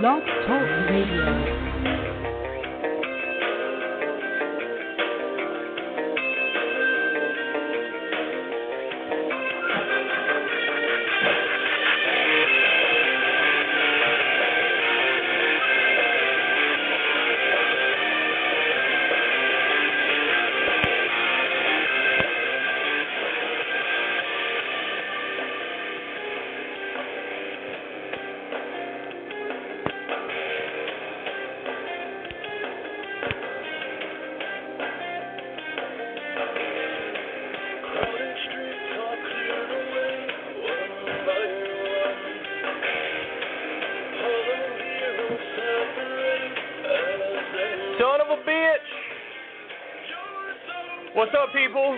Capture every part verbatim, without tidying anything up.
Blog Talk Radio. What's up, people?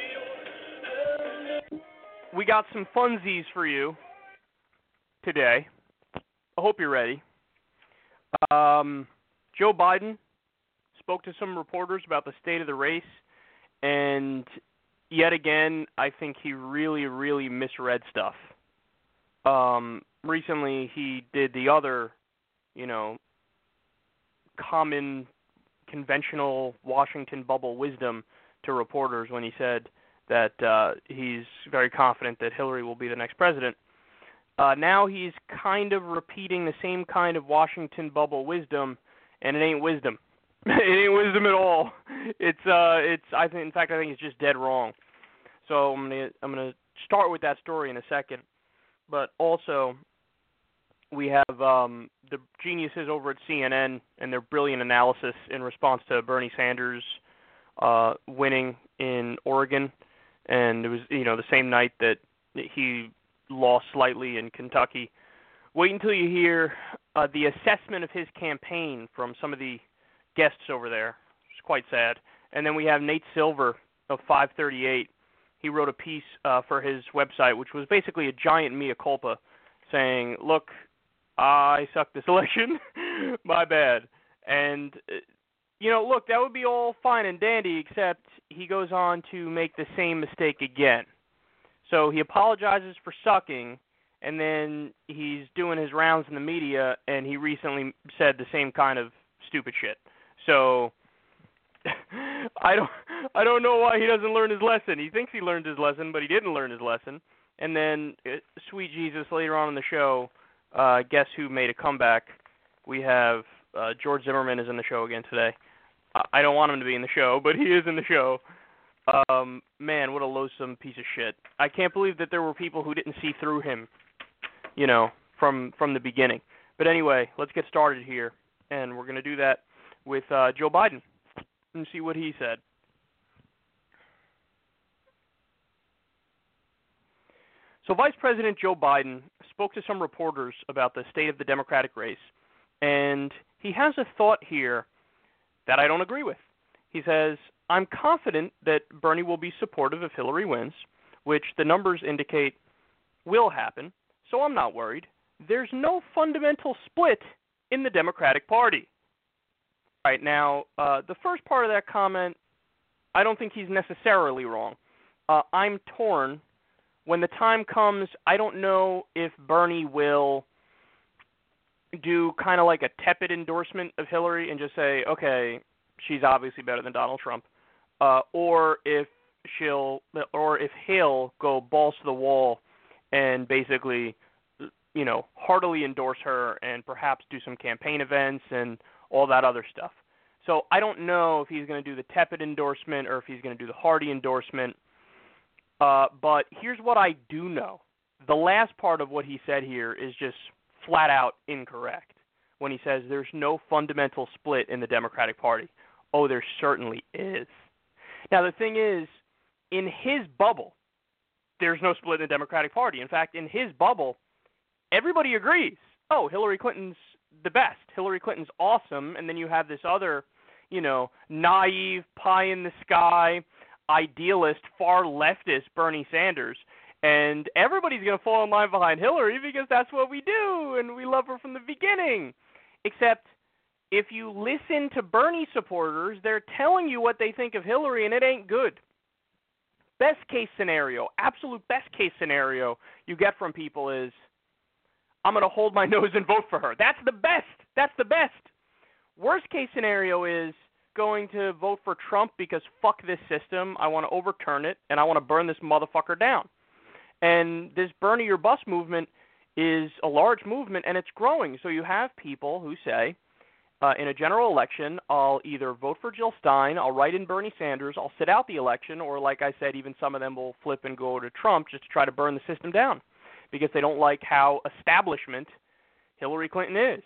We got some funsies for you today. I hope you're ready. Um, Joe Biden spoke to some reporters about the state of the race, and yet again, I think he really, really misread stuff. Um, recently, he did the other, you know, common, conventional Washington bubble wisdom to reporters when he said that uh, he's very confident that Hillary will be the next president. Uh, now he's kind of repeating the same kind of Washington bubble wisdom, and it ain't wisdom. It ain't wisdom at all. It's uh, it's I think in fact I think it's just dead wrong. So I'm gonna I'm gonna start with that story in a second, but also we have um, the geniuses over at C N N and their brilliant analysis in response to Bernie Sanders Uh, winning in Oregon, and it was, you know, the same night that he lost slightly in Kentucky. Wait until you hear uh, the assessment of his campaign from some of the guests over there. It's quite sad. And then we have Nate Silver of five thirty-eight. He wrote a piece uh, for his website, which was basically a giant mea culpa, saying, look, I sucked this election. My bad. And uh, You know, look, that would be all fine and dandy, except he goes on to make the same mistake again. So he apologizes for sucking, and then he's doing his rounds in the media, and he recently said the same kind of stupid shit. So I don't, I don't know why he doesn't learn his lesson. He thinks he learned his lesson, but he didn't learn his lesson. And then, sweet Jesus, later on in the show, uh, guess who made a comeback? We have uh, George Zimmerman is in the show again today. I don't want him to be in the show, but he is in the show. Um, man, what a loathsome piece of shit. I can't believe that there were people who didn't see through him, you know, from from the beginning. But anyway, let's get started here, and we're going to do that with uh, Joe Biden and see what he said. So Vice President Joe Biden spoke to some reporters about the state of the Democratic race, and he has a thought here that I don't agree with. He says, I'm confident that Bernie will be supportive if Hillary wins, which the numbers indicate will happen, so I'm not worried. There's no fundamental split in the Democratic Party. All right, now, uh, the first part of that comment, I don't think he's necessarily wrong. Uh, I'm torn. When the time comes, I don't know if Bernie will do kind of like a tepid endorsement of Hillary and just say, okay, she's obviously better than Donald Trump, uh, or if she'll, or if he'll go balls to the wall and basically, you know, heartily endorse her and perhaps do some campaign events and all that other stuff. So I don't know if he's going to do the tepid endorsement or if he's going to do the hearty endorsement. Uh, but here's what I do know. The last part of what he said here is just flat out incorrect when he says there's no fundamental split in the Democratic Party. Oh, there certainly is. Now, the thing is, in his bubble, there's no split in the Democratic Party. In fact, in his bubble, everybody agrees, oh, Hillary Clinton's the best. Hillary Clinton's awesome. And then you have this other, you know, naive, pie-in-the-sky, idealist, far leftist Bernie Sanders. And everybody's going to fall in line behind Hillary because that's what we do, and we love her from the beginning. Except if you listen to Bernie supporters, they're telling you what they think of Hillary, and it ain't good. Best case scenario, absolute best case scenario you get from people is, I'm going to hold my nose and vote for her. That's the best. That's the best. Worst case scenario is going to vote for Trump because fuck this system. I want to overturn it, and I want to burn this motherfucker down. And this Bernie or Bust movement is a large movement, and it's growing. So you have people who say, uh, in a general election, I'll either vote for Jill Stein, I'll write in Bernie Sanders, I'll sit out the election, or like I said, even some of them will flip and go to Trump just to try to burn the system down because they don't like how establishment Hillary Clinton is.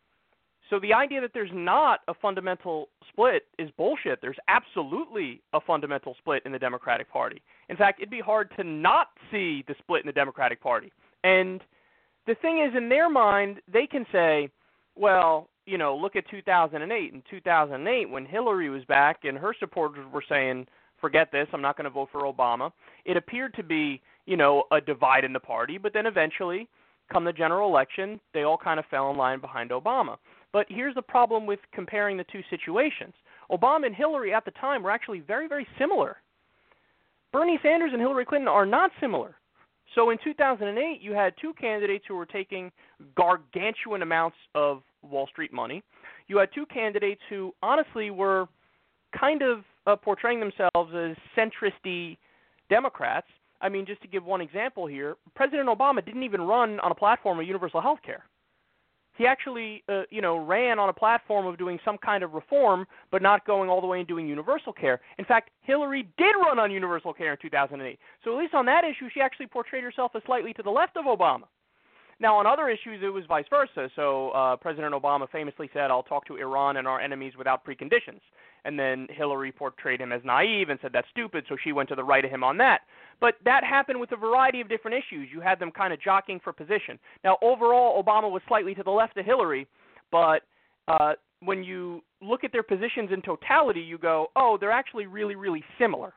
So the idea that there's not a fundamental split is bullshit. There's absolutely a fundamental split in the Democratic Party. In fact, it'd be hard to not see the split in the Democratic Party. And the thing is, in their mind, they can say, well, you know, look at two thousand eight. In two thousand eight, when Hillary was back and her supporters were saying, forget this, I'm not going to vote for Obama, it appeared to be, you know, a divide in the party. But then eventually, come the general election, they all kind of fell in line behind Obama. But here's the problem with comparing the two situations. Obama and Hillary at the time were actually very, very similar. Bernie Sanders and Hillary Clinton are not similar. So in two thousand eight, you had two candidates who were taking gargantuan amounts of Wall Street money. You had two candidates who honestly were kind of uh, portraying themselves as centrist-y Democrats. I mean, just to give one example here, President Obama didn't even run on a platform of universal health care. He actually, uh, you know, ran on a platform of doing some kind of reform, but not going all the way and doing universal care. In fact, Hillary did run on universal care in two thousand eight. So at least on that issue, she actually portrayed herself as slightly to the left of Obama. Now, on other issues, it was vice versa. So uh, President Obama famously said, I'll talk to Iran and our enemies without preconditions. And then Hillary portrayed him as naive and said that's stupid, so she went to the right of him on that. But that happened with a variety of different issues. You had them kind of jockeying for position. Now, overall, Obama was slightly to the left of Hillary, but uh, when you look at their positions in totality, you go, oh, they're actually really, really similar.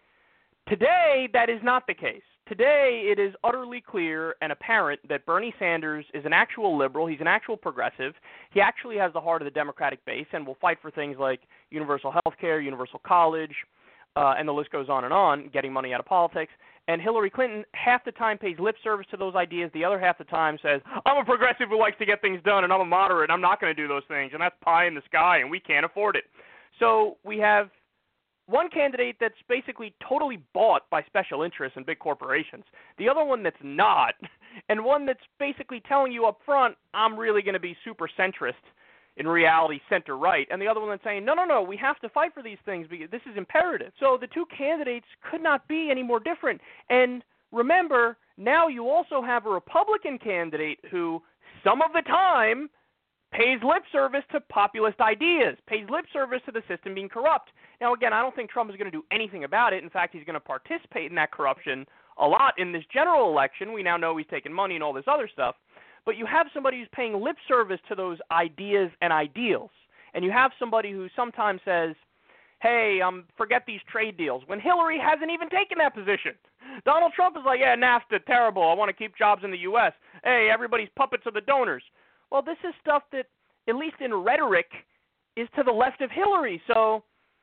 Today, that is not the case. Today, it is utterly clear and apparent that Bernie Sanders is an actual liberal. He's an actual progressive. He actually has the heart of the Democratic base and will fight for things like universal health care, universal college, uh, and the list goes on and on, getting money out of politics. And Hillary Clinton half the time pays lip service to those ideas. The other half the time says, I'm a progressive who likes to get things done, and I'm a moderate, and I'm not going to do those things, and that's pie in the sky, and we can't afford it. So we have one candidate that's basically totally bought by special interests and big corporations, the other one that's not, and one that's basically telling you up front, I'm really going to be super centrist, in reality center-right, and the other one that's saying, no, no, no, we have to fight for these things because this is imperative. So the two candidates could not be any more different. And remember, now you also have a Republican candidate who, some of the time, pays lip service to populist ideas, pays lip service to the system being corrupt. Now, again, I don't think Trump is going to do anything about it. In fact, he's going to participate in that corruption a lot in this general election. We now know he's taking money and all this other stuff. But you have somebody who's paying lip service to those ideas and ideals. And you have somebody who sometimes says, hey, um, forget these trade deals, when Hillary hasn't even taken that position. Donald Trump is like, yeah, NAFTA, terrible. I want to keep jobs in the U S. Hey, everybody's puppets of the donors. Well, this is stuff that, at least in rhetoric, is to the left of Hillary. So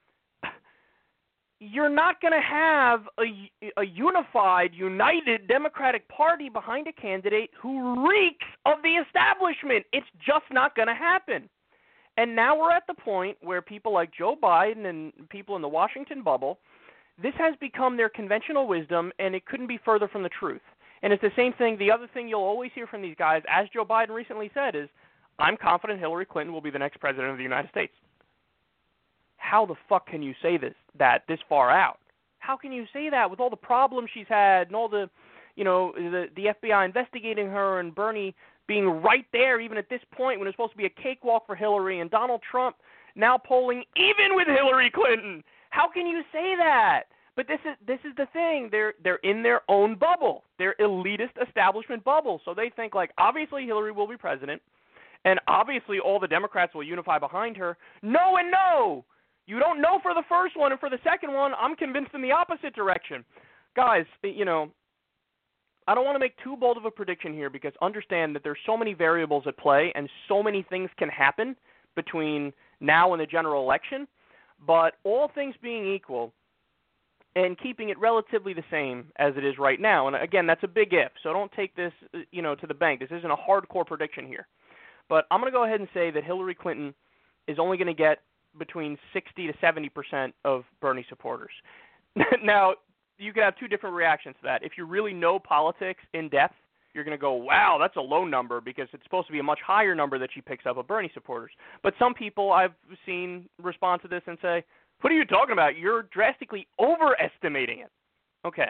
you're not going to have a, a unified, united Democratic Party behind a candidate who reeks of the establishment. It's just not going to happen. And now we're at the point where people like Joe Biden and people in the Washington bubble, this has become their conventional wisdom, and it couldn't be further from the truth. And it's the same thing. The other thing you'll always hear from these guys, as Joe Biden recently said, is, I'm confident Hillary Clinton will be the next president of the United States. How the fuck can you say this, that this far out? How can you say that with all the problems she's had and all the, you know, the, the F B I investigating her and Bernie being right there even at this point when it's supposed to be a cakewalk for Hillary and Donald Trump now polling even with Hillary Clinton? How can you say that? But this is this is the thing. They're they're in their own bubble. Their elitist establishment bubble. So they think, like, obviously Hillary will be president, and obviously all the Democrats will unify behind her. No and no. You don't know for the first one, and for the second one, I'm convinced in the opposite direction. Guys, you know, I don't want to make too bold of a prediction here because understand that there's so many variables at play and so many things can happen between now and the general election. But all things being equal, and keeping it relatively the same as it is right now. And again, that's a big if, so don't take this, you know, to the bank. This isn't a hardcore prediction here. But I'm going to go ahead and say that Hillary Clinton is only going to get between sixty to seventy percent of Bernie supporters. Now, you can have two different reactions to that. If you really know politics in depth, you're going to go, wow, that's a low number because it's supposed to be a much higher number that she picks up of Bernie supporters. But some people I've seen respond to this and say, what are you talking about? You're drastically overestimating it. Okay.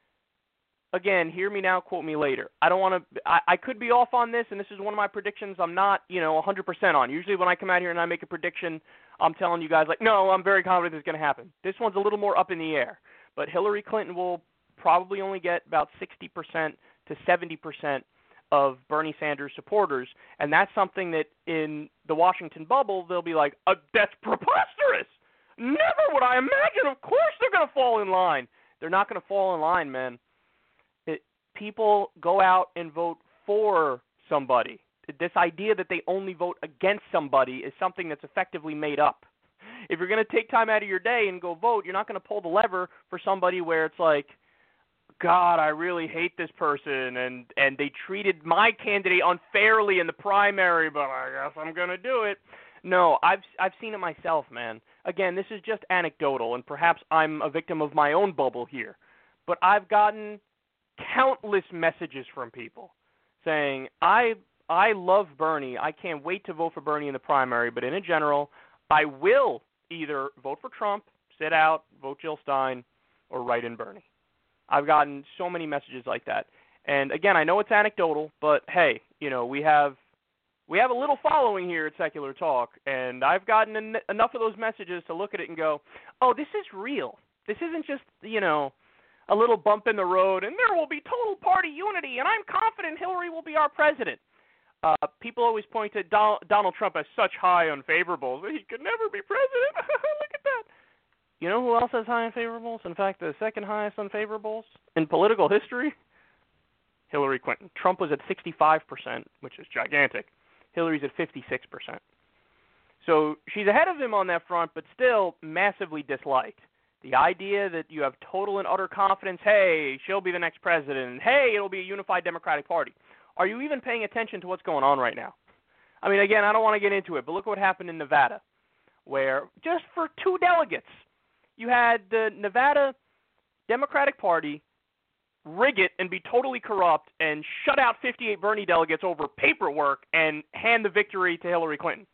Again, hear me now, quote me later. I don't want to I, I could be off on this, and this is one of my predictions I'm not, you know, one hundred percent on. Usually when I come out here and I make a prediction, I'm telling you guys, like, no, I'm very confident it's going to happen. This one's a little more up in the air. But Hillary Clinton will probably only get about sixty percent to seventy percent of Bernie Sanders supporters, and that's something that in the Washington bubble, they'll be like, uh, that's preposterous. Never would I imagine. Of course they're going to fall in line. They're not going to fall in line, man. It, people go out and vote for somebody. This idea that they only vote against somebody is something that's effectively made up. If you're going to take time out of your day and go vote, you're not going to pull the lever for somebody where it's like, God, I really hate this person, and, and they treated my candidate unfairly in the primary, but I guess I'm going to do it. No, I've I've seen it myself, man. Again, this is just anecdotal, and perhaps I'm a victim of my own bubble here. But I've gotten countless messages from people saying, I I love Bernie. I can't wait to vote for Bernie in the primary, but in a general, I will either vote for Trump, sit out, vote Jill Stein, or write in Bernie. I've gotten so many messages like that. And again, I know it's anecdotal, but hey, you know, we have we have a little following here at Secular Talk, and I've gotten en- enough of those messages to look at it and go, oh, this is real. This isn't just, you know, a little bump in the road, and there will be total party unity, and I'm confident Hillary will be our president. Uh, people always point to Donald, Donald Trump as such high unfavorables. He could never be president. Look at that. You know who else has high unfavorables? In fact, the second highest unfavorables in political history? Hillary Clinton. Trump was at sixty-five percent, which is gigantic. Hillary's at fifty-six percent. So she's ahead of him on that front, but still massively disliked. The idea that you have total and utter confidence, hey, she'll be the next president, hey, it'll be a unified Democratic Party. Are you even paying attention to what's going on right now? I mean, again, I don't want to get into it, but look what happened in Nevada, where just for two delegates, you had the Nevada Democratic Party rig it and be totally corrupt and shut out fifty-eight Bernie delegates over paperwork and hand the victory to Hillary Clinton.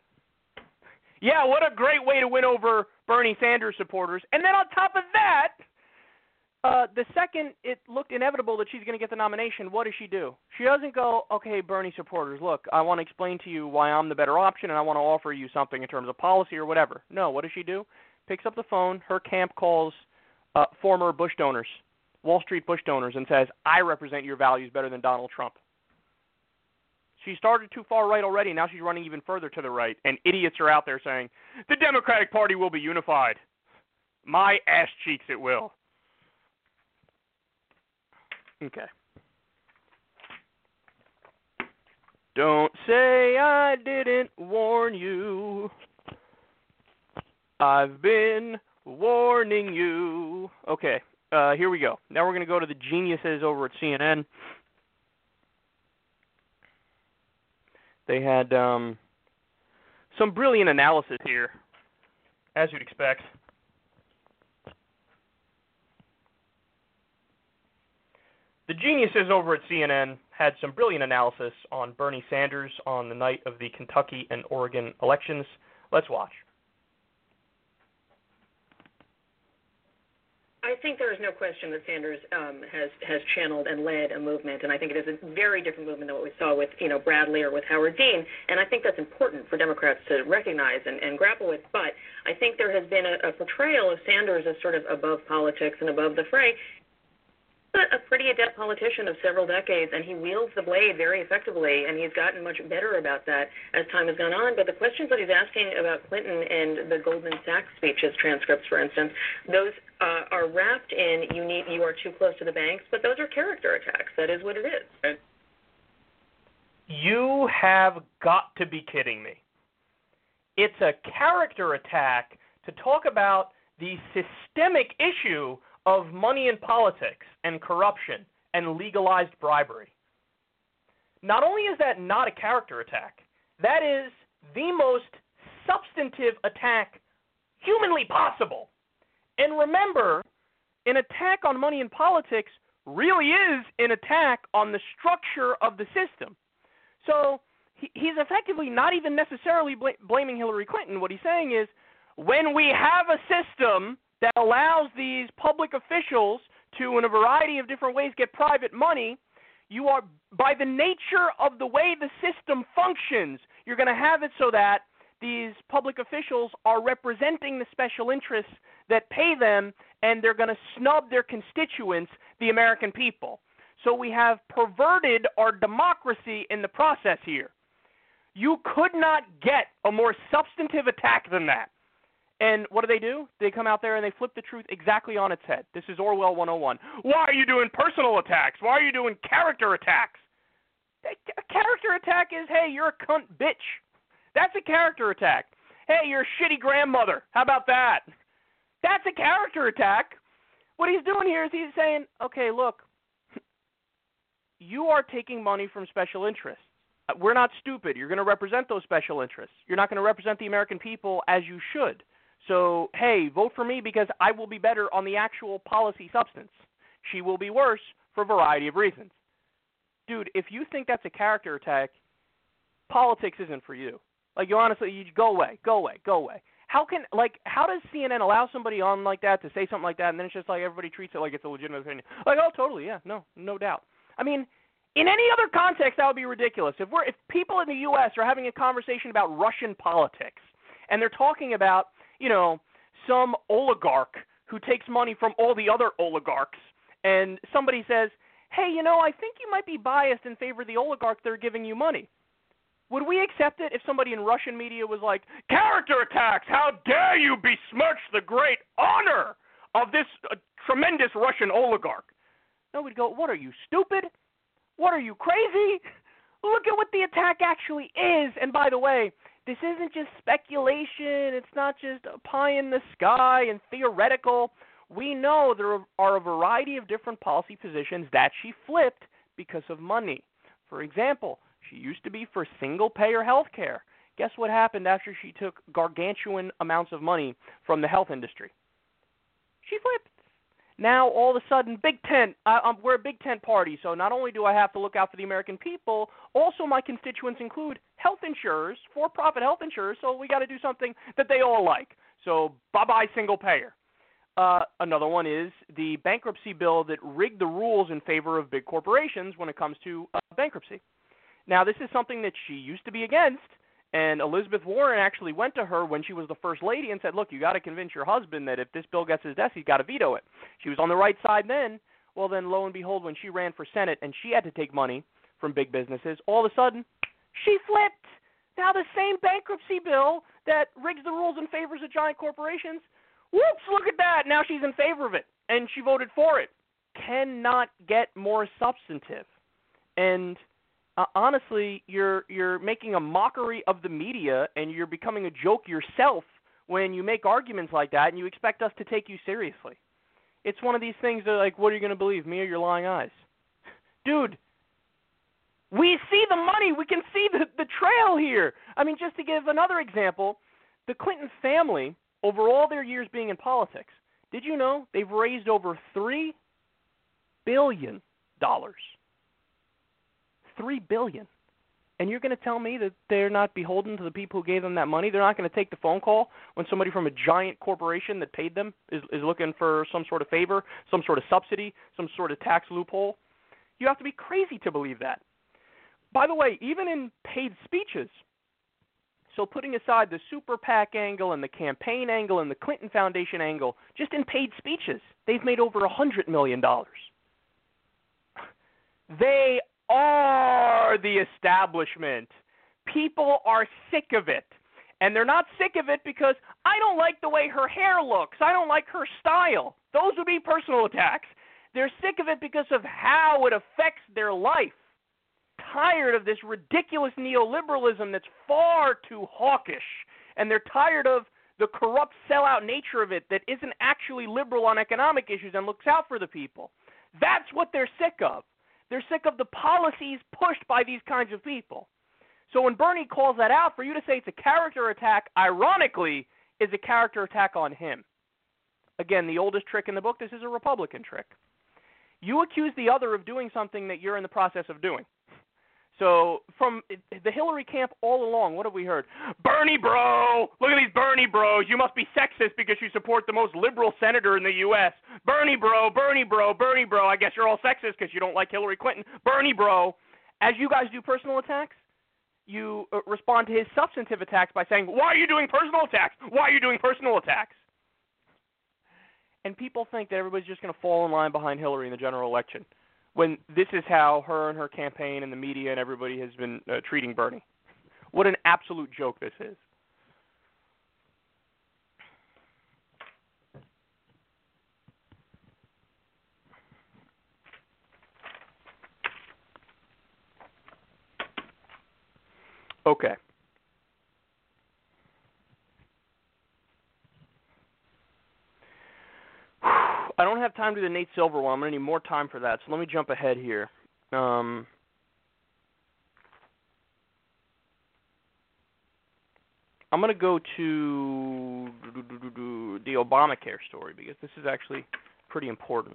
Yeah, what a great way to win over Bernie Sanders supporters. And then on top of that, uh, the second it looked inevitable that she's going to get the nomination, what does she do? She doesn't go, okay, Bernie supporters, look, I want to explain to you why I'm the better option and I want to offer you something in terms of policy or whatever. No, what does she do? Picks up the phone, her camp calls uh, former Bush donors, Wall Street Bush donors, and says, I represent your values better than Donald Trump. She started too far right already. Now she's running even further to the right, and idiots are out there saying, the Democratic Party will be unified. My ass cheeks it will. Okay. Don't say I didn't warn you. I've been warning you. Okay, uh, here we go. Now we're going to go to the geniuses over at C N N. They had um, some brilliant analysis here, as you'd expect. The geniuses over at C N N had some brilliant analysis on Bernie Sanders on the night of the Kentucky and Oregon elections. Let's watch. I think there is no question that Sanders um, has has channeled and led a movement, and I think it is a very different movement than what we saw with, you know, Bradley or with Howard Dean, and I think that's important for Democrats to recognize and, and grapple with. But I think there has been a, a portrayal of Sanders as sort of above politics and above the fray. A pretty adept politician of several decades, and he wields the blade very effectively, and he's gotten much better about that as time has gone on. But the questions that he's asking about Clinton and the Goldman Sachs speeches, transcripts, for instance, those uh, are wrapped in you need you are too close to the banks, but those are character attacks. That is what it is. And you have got to be kidding me. It's a character attack to talk about the systemic issue of money in politics and corruption and legalized bribery. Not only is that not a character attack, that is the most substantive attack humanly possible. And remember, an attack on money in politics really is an attack on the structure of the system. So he, he's effectively not even necessarily bl- blaming Hillary Clinton. What he's saying is, when we have a system that allows these public officials to, in a variety of different ways, get private money, you are, by the nature of the way the system functions, you're going to have it so that these public officials are representing the special interests that pay them, and they're going to snub their constituents, the American people. So we have perverted our democracy in the process here. You could not get a more substantive attack than that. And what do they do? They come out there and they flip the truth exactly on its head. This is Orwell one oh one. Why are you doing personal attacks? Why are you doing character attacks? A character attack is, hey, you're a cunt bitch. That's a character attack. Hey, you're a shitty grandmother. How about that? That's a character attack. What he's doing here is he's saying, okay, look, you are taking money from special interests. We're not stupid. You're going to represent those special interests. You're not going to represent the American people as you should. So, hey, vote for me because I will be better on the actual policy substance. She will be worse for a variety of reasons. Dude, if you think that's a character attack, politics isn't for you. Like, you honestly, you go away, go away, go away. How can, like, how does C N N allow somebody on like that to say something like that, and then it's just like everybody treats it like it's a legitimate opinion? Like, oh, totally, yeah, no, no doubt. I mean, in any other context, that would be ridiculous. If we're, if people in the U S are having a conversation about Russian politics, and they're talking about, you know, some oligarch who takes money from all the other oligarchs, and somebody says, hey, you know, I think you might be biased in favor of the oligarch that are giving you money. Would we accept it if somebody in Russian media was like, character attacks, how dare you besmirch the great honor of this uh, tremendous Russian oligarch? No, we'd go, what are you, stupid? What are you, crazy? Look at what the attack actually is. And by the way, this isn't just speculation. It's not just a pie in the sky and theoretical. We know there are a variety of different policy positions that she flipped because of money. For example, she used to be for single-payer health care. Guess what happened after she took gargantuan amounts of money from the health industry? She flipped. Now, all of a sudden, Big Tent, uh, um, we're a Big Tent party, so not only do I have to look out for the American people, also my constituents include health insurers, for-profit health insurers, so we got to do something that they all like. So, bye-bye single-payer. Uh, another one is the bankruptcy bill that rigged the rules in favor of big corporations when it comes to uh, bankruptcy. Now, this is something that she used to be against, and Elizabeth Warren actually went to her when she was the first lady and said, look, you got to convince your husband that if this bill gets his desk, he's got to veto it. She was on the right side then. Well, then, lo and behold, when she ran for Senate and she had to take money from big businesses, all of a sudden, she flipped. Now, the same bankruptcy bill that rigs the rules in favor of giant corporations, whoops, look at that. Now she's in favor of it, and she voted for it. Cannot get more substantive. And Uh, honestly, you're you're making a mockery of the media, and you're becoming a joke yourself when you make arguments like that, and you expect us to take you seriously. It's one of these things that, like, what are you going to believe, me or your lying eyes? Dude, we see the money. We can see the, the trail here. I mean, just to give another example, the Clinton family, over all their years being in politics, did you know they've raised over three billion dollars? Three billion dollars. And you're going to tell me that they're not beholden to the people who gave them that money? They're not going to take the phone call when somebody from a giant corporation that paid them is, is looking for some sort of favor, some sort of subsidy, some sort of tax loophole? You have to be crazy to believe that. By the way, even in paid speeches, so putting aside the super PAC angle and the campaign angle and the Clinton Foundation angle, just in paid speeches, they've made over one hundred million dollars. They are the establishment. People are sick of it. And they're not sick of it because I don't like the way her hair looks. I don't like her style. Those would be personal attacks. They're sick of it because of how it affects their life. Tired of this ridiculous neoliberalism that's far too hawkish. And they're tired of the corrupt sellout nature of it that isn't actually liberal on economic issues and looks out for the people. That's what they're sick of. They're sick of the policies pushed by these kinds of people. So when Bernie calls that out, for you to say it's a character attack, ironically, is a character attack on him. Again, the oldest trick in the book, this is a Republican trick. You accuse the other of doing something that you're in the process of doing. So from the Hillary camp all along, what have we heard? Bernie bro! Look at these Bernie bros. You must be sexist because you support the most liberal senator in the U S Bernie bro, Bernie bro, Bernie bro. I guess you're all sexist because you don't like Hillary Clinton. Bernie bro. As you guys do personal attacks, you uh, respond to his substantive attacks by saying, why are you doing personal attacks? Why are you doing personal attacks? And people think that everybody's just going to fall in line behind Hillary in the general election, when this is how her and her campaign and the media and everybody has been uh, treating Bernie. What an absolute joke this is. Okay. I don't have time to do the Nate Silver one. I'm going to need more time for that, so let me jump ahead here. Um, I'm going to go to the Obamacare story because this is actually pretty important.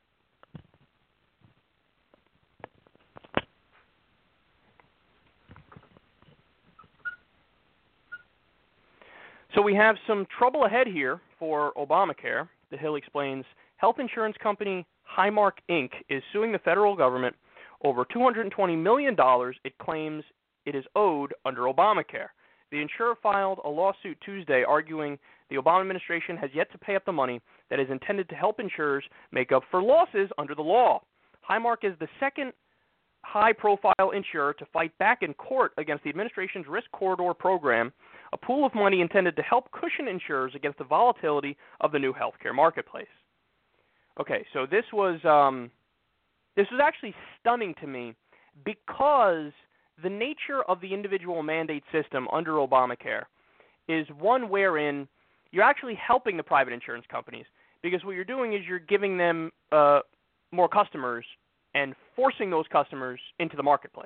So we have some trouble ahead here for Obamacare. The Hill explains health insurance company Highmark Incorporated is suing the federal government over two hundred twenty million dollars it claims it is owed under Obamacare. The insurer filed a lawsuit Tuesday arguing the Obama administration has yet to pay up the money that is intended to help insurers make up for losses under the law. Highmark is the second high-profile insurer to fight back in court against the administration's risk corridor program, a pool of money intended to help cushion insurers against the volatility of the new healthcare marketplace. Okay, so this was um, this was actually stunning to me because the nature of the individual mandate system under Obamacare is one wherein you're actually helping the private insurance companies, because what you're doing is you're giving them uh, more customers and forcing those customers into the marketplace.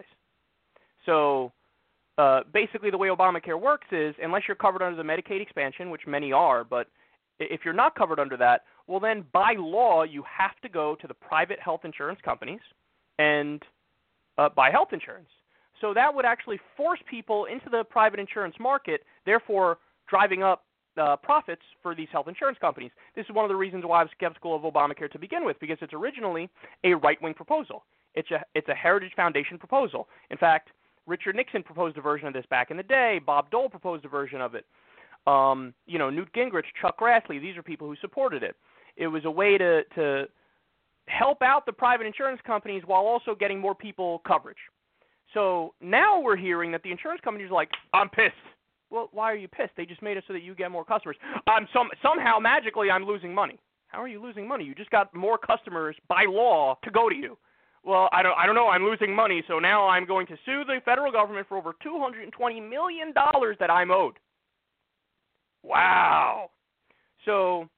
So uh, basically the way Obamacare works is, unless you're covered under the Medicaid expansion, which many are, but if you're not covered under that, well then by law you have to go to the private health insurance companies and uh, buy health insurance. So that would actually force people into the private insurance market, therefore driving up Uh, profits for these health insurance companies. This is one of the reasons why I was skeptical of Obamacare to begin with, because it's originally a right-wing proposal. It's a it's a Heritage Foundation proposal. In fact, Richard Nixon proposed a version of this back in the day. Bob Dole proposed a version of it. Um, you know, Newt Gingrich, Chuck Grassley, these are people who supported it. It was a way to to help out the private insurance companies while also getting more people coverage. So now we're hearing that the insurance companies are like, I'm pissed. Well, why are you pissed? They just made it so that you get more customers. I'm some somehow magically I'm losing money. How are you losing money? You just got more customers by law to go to you. Well, I don't I don't know. I'm losing money, so now I'm going to sue the federal government for over two hundred twenty million dollars that I'm owed. Wow. So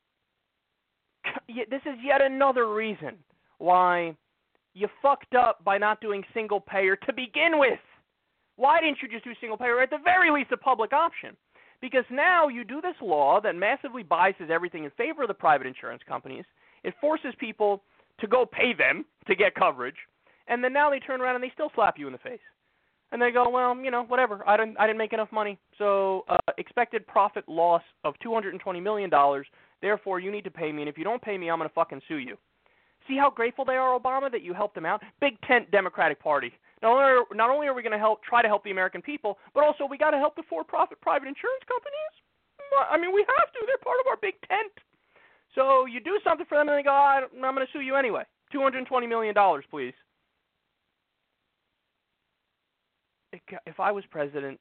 this is yet another reason why you fucked up by not doing single payer to begin with. Why didn't you just do single payer, or at the very least a public option? Because now you do this law that massively biases everything in favor of the private insurance companies. It forces people to go pay them to get coverage, and then now they turn around and they still slap you in the face. And they go, well, you know, whatever, I didn't I didn't make enough money, so uh, expected profit loss of two hundred twenty million dollars, therefore you need to pay me, and if you don't pay me, I'm going to fucking sue you. See how grateful they are, Obama, that you helped them out? Big tent Democratic Party. Not only are, not only are we going to help try to help the American people, but also we got to help the for-profit private insurance companies. I mean, we have to. They're part of our big tent. So you do something for them, and they go, oh, I'm going to sue you anyway. two hundred twenty million dollars, please. If I was president,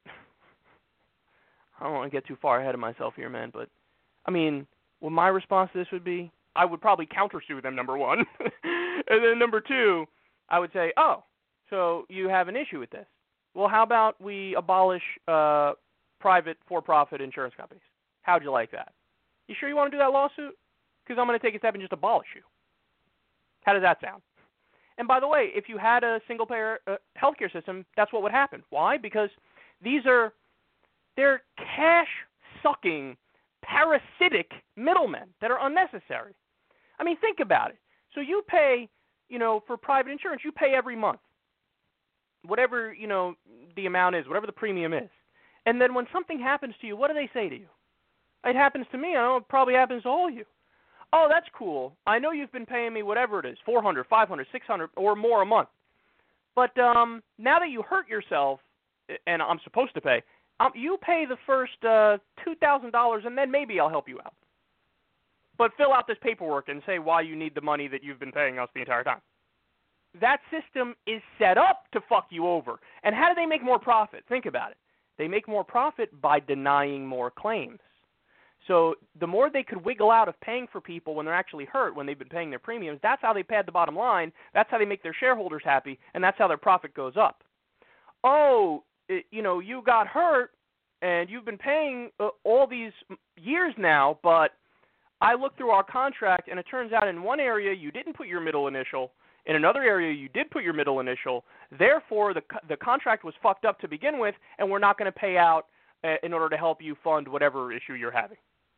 I don't want to get too far ahead of myself here, man, but, I mean, what my response to this would be, I would probably counter-sue them, number one. And then number two, I would say, oh, so you have an issue with this. Well, how about we abolish uh, private for-profit insurance companies? How'd you like that? You sure you want to do that lawsuit? Because I'm going to take a step and just abolish you. How does that sound? And by the way, if you had a single-payer uh, healthcare system, that's what would happen. Why? Because these are, they're cash-sucking, parasitic middlemen that are unnecessary. I mean, think about it. So you pay, you know, for private insurance, you pay every month. Whatever, you know, the amount is, whatever the premium is. And then when something happens to you, what do they say to you? It happens to me. I know it probably happens to all of you. Oh, that's cool. I know you've been paying me whatever it is, four hundred, five hundred, six hundred, or more a month. But um, now that you hurt yourself, and I'm supposed to pay, um, you pay the first uh, two thousand dollars, and then maybe I'll help you out. But fill out this paperwork and say why you need the money that you've been paying us the entire time. That system is set up to fuck you over. And how do they make more profit? Think about it. They make more profit by denying more claims. So the more they could wiggle out of paying for people when they're actually hurt, when they've been paying their premiums, that's how they pad the bottom line, that's how they make their shareholders happy, and that's how their profit goes up. Oh, it, you know, you got hurt, and you've been paying uh, all these years now, but I looked through our contract, and it turns out in one area you didn't put your middle initial, in another area you did put your middle initial, therefore the the contract was fucked up to begin with, and we're not going to pay out uh, in order to help you fund whatever issue you're having.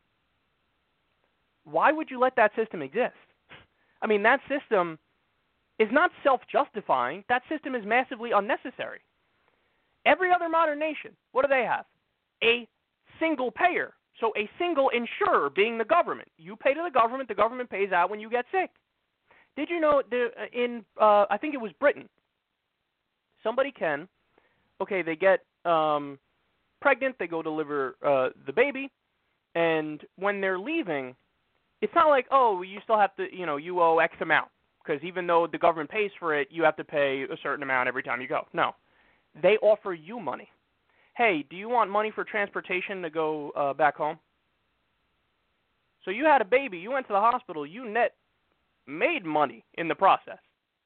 Why would you let that system exist? I mean, that system is not self-justifying. That system is massively unnecessary. Every other modern nation, what do they have? A single payer. So a single insurer being the government. You pay to the government, the government pays out when you get sick. Did you know the, in, uh, I think it was Britain, somebody can, okay, they get um, pregnant, they go deliver uh, the baby, and when they're leaving, it's not like, oh, you still have to, you know, you owe X amount, because even though the government pays for it, you have to pay a certain amount every time you go. No. They offer you money. Hey, do you want money for transportation to go uh, back home? So you had a baby, you went to the hospital, you net made money in the process.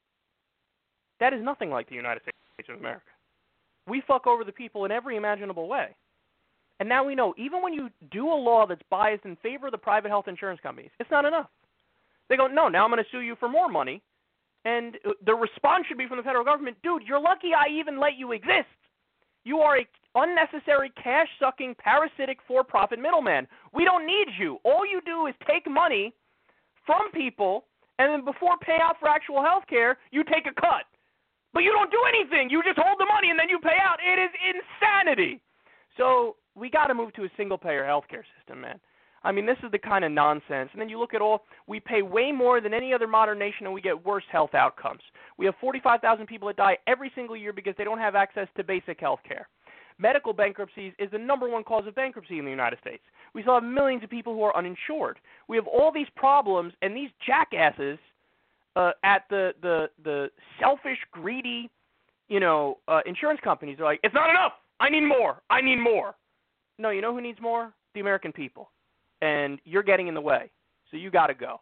That is nothing like the United States of America. We fuck over the people in every imaginable way. And now we know, even when you do a law that's biased in favor of the private health insurance companies, it's not enough. They go, no, now I'm going to sue you for more money. And the response should be from the federal government, dude, you're lucky I even let you exist. You are a unnecessary, cash-sucking, parasitic, for-profit middleman. We don't need you. All you do is take money from people, and then before pay out for actual health care, you take a cut. But you don't do anything. You just hold the money, and then you pay out. It is insanity. So we got to move to a single-payer healthcare system, man. I mean, this is the kind of nonsense. And then you look at all, we pay way more than any other modern nation, and we get worse health outcomes. We have forty-five thousand people that die every single year because they don't have access to basic health care. Medical bankruptcies is the number one cause of bankruptcy in the United States. We still have millions of people who are uninsured. We have all these problems, and these jackasses uh, at the, the, the selfish, greedy, you know, uh, insurance companies are like, it's not enough. I need more. I need more. No, you know who needs more? The American people. And you're getting in the way. So you got to go.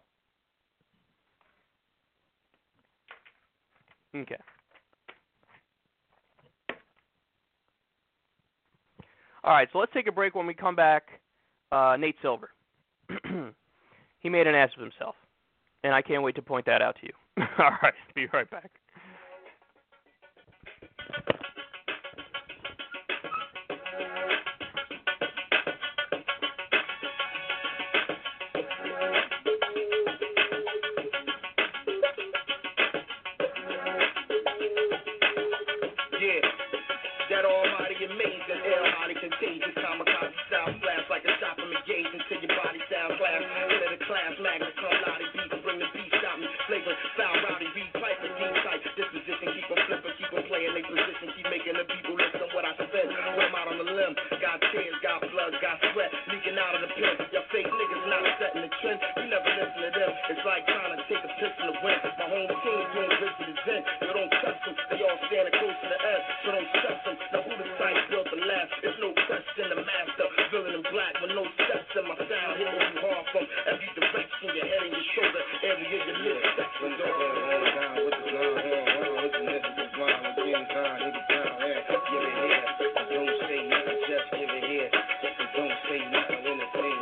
Okay. All right, so let's take a break. When we come back, uh, Nate Silver. He made an ass of himself. And I can't wait to point that out to you. All right, be right back. Don't say nothing, just give it here. Don't say nothing, entertain.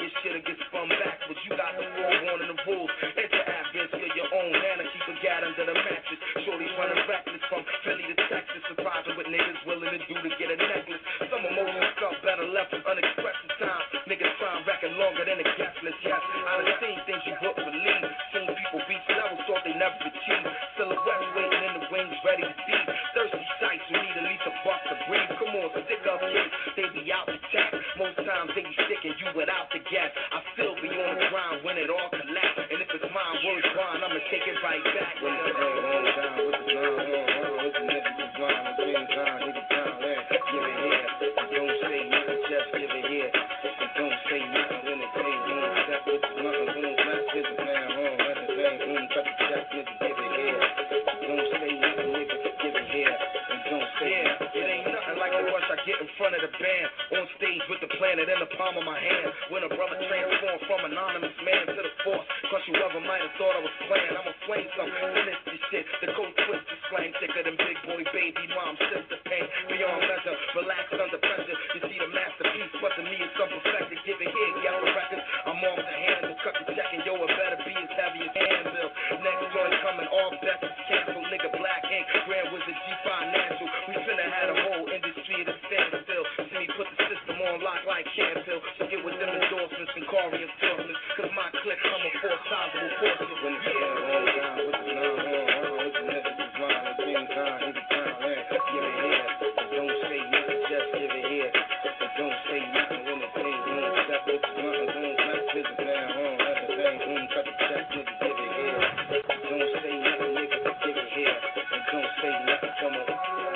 this shit'll get spun backwards. You got the forewarning of rules. Enter Afghans, you're your own man. Keep a gat under the mattress. Shorty's running reckless from Philly to Texas. Surprising what niggas willing to do to get a necklace. Some emotions felt better left with unexpressed in time. Niggas trying record longer than a guest list. Yes, I done seen things you wouldn't believe. Seen people reach levels thought they never achieve. Silhouettes waiting in the wings, ready to feed. Thirsty sights who need at least a buck to breathe. Come on, stick up kids, they be out to tap. Most times they be sticking you without the gas. I still be on the grind when it all collapse. And if it's mine, words grind, I'ma take it right back. When the hell on down with the grind, on, on, with the niggas who grind, the same time, nigga down there, give it here. And don't say nothing, just give it here. And don't say nothing when it plays on. Step with the nothing, when it's not this is now on. At the same room, cut the check, nigga, give it here. Don't say nothing, nigga, give it here. And don't say nothing. It ain't nothing like the rush I get in front of the band. On stage with the planet in the palm of my hand. When a brother transformed from anonymous man to the force. Cause you ever might have thought I was playing. I'ma flame some, finish this shit. The cold twist is slang thicker than big boy baby mom. Sister pain beyond measure. Relax under pressure. You see the masterpiece, but to me it's unperfected. Give it here, yell the records. I'm on the handle, cut the check and yo, it better be as heavy as Anvil. Next joint coming, all bets is canceled. Nigga, Black Ink, Grand Wizard, G Financial. We finna had a whole industry at a standstill. See me put the system on lock like Canfield. So get with them endorsements and call reinforcements. Cause my click come a four sizable portion. When the hell on down with the nine on, on with the niggas who grind, the same time, nigga down there, give it here. And don't say nothing, just give it here. And don't say nothing when it plays on. Step with the nothing, don't not visit down on. At the same room, cut the check, nigga, give it here. And don't say nothing, nigga, give it here. And don't say nothing, come on.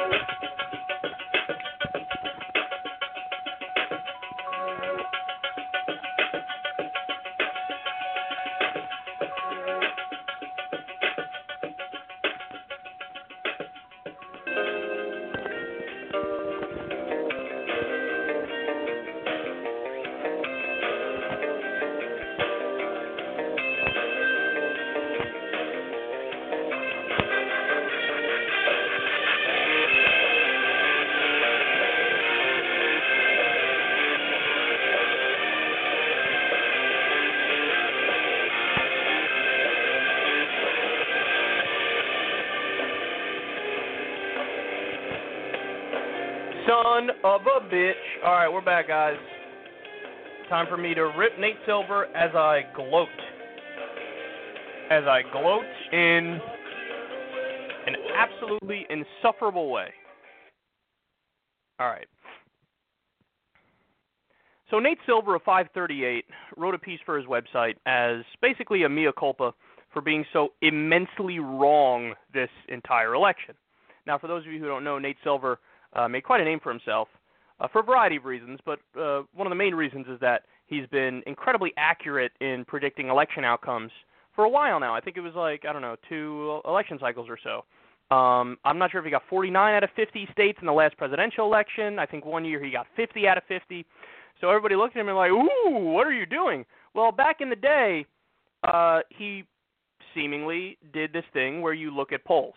Son of a bitch. All right, we're back, guys. Time for me to rip Nate Silver as I gloat. As I gloat in an absolutely insufferable way. All right. So Nate Silver of five thirty-eight wrote a piece for his website as basically a mea culpa for being so immensely wrong this entire election. Now, for those of you who don't know, Nate Silver Uh, made quite a name for himself uh, for a variety of reasons, but uh, one of the main reasons is that he's been incredibly accurate in predicting election outcomes for a while now. I think it was like, I don't know, two election cycles or so. Um, I'm not sure if he got forty-nine out of fifty states in the last presidential election. I think one year he got fifty out of fifty. So everybody looked at him and like, ooh, what are you doing? Well, back in the day, uh, he seemingly did this thing where you look at polls.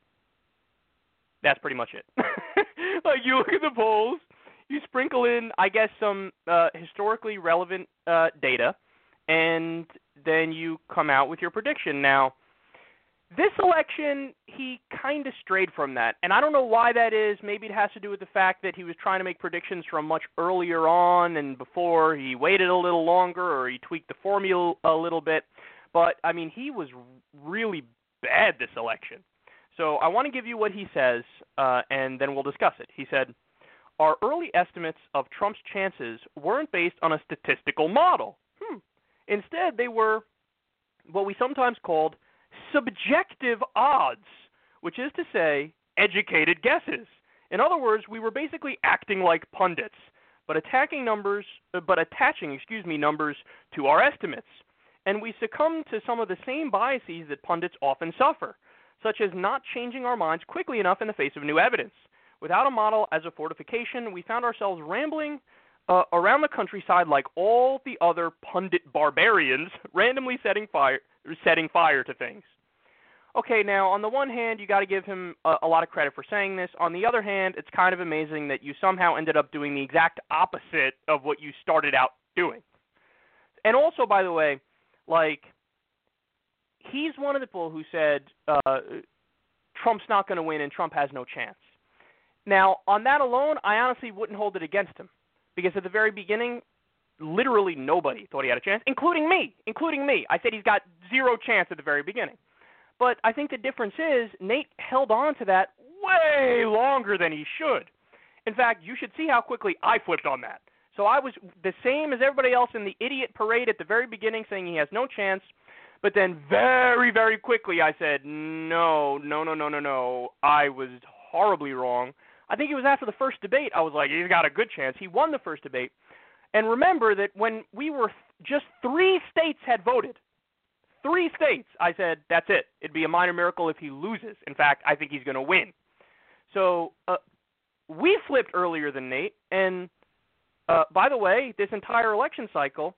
That's pretty much it. Like, you look at the polls, you sprinkle in, I guess, some uh, historically relevant uh, data, and then you come out with your prediction. Now, this election, he kind of strayed from that, and I don't know why that is. Maybe it has to do with the fact that he was trying to make predictions from much earlier on and before he waited a little longer, or he tweaked the formula a little bit. But, I mean, he was really bad this election. So I want to give you what he says, uh, and then we'll discuss it. He said, our early estimates of Trump's chances weren't based on a statistical model. Hmm. Instead, they were what we sometimes called subjective odds, which is to say, educated guesses. In other words, we were basically acting like pundits, but attacking numbers, uh, but attaching, excuse me, numbers to our estimates. And we succumbed to some of the same biases that pundits often suffer, such as not changing our minds quickly enough in the face of new evidence. Without a model as a fortification, we found ourselves rambling uh, around the countryside like all the other pundit barbarians, randomly setting fire, setting fire to things. Okay, now, on the one hand, you got to give him a, a lot of credit for saying this. On the other hand, it's kind of amazing that you somehow ended up doing the exact opposite of what you started out doing. and also, by the way, like, he's one of the people who said uh, Trump's not going to win and Trump has no chance. Now, on that alone, I honestly wouldn't hold it against him, because at the very beginning, literally nobody thought he had a chance, including me, including me. I said he's got zero chance at the very beginning. But I think the difference is Nate held on to that way longer than he should. In fact, you should see how quickly I flipped on that. So I was the same as everybody else in the idiot parade at the very beginning, saying he has no chance. But then very, very quickly I said, no, no, no, no, no, no. I was horribly wrong. I think it was after the first debate I was like, he's got a good chance. He won the first debate. And remember that when we were just three states had voted, three states, I said, that's it. It'd be a minor miracle if he loses. In fact, I think he's going to win. So uh, we flipped earlier than Nate. And uh, by the way, this entire election cycle,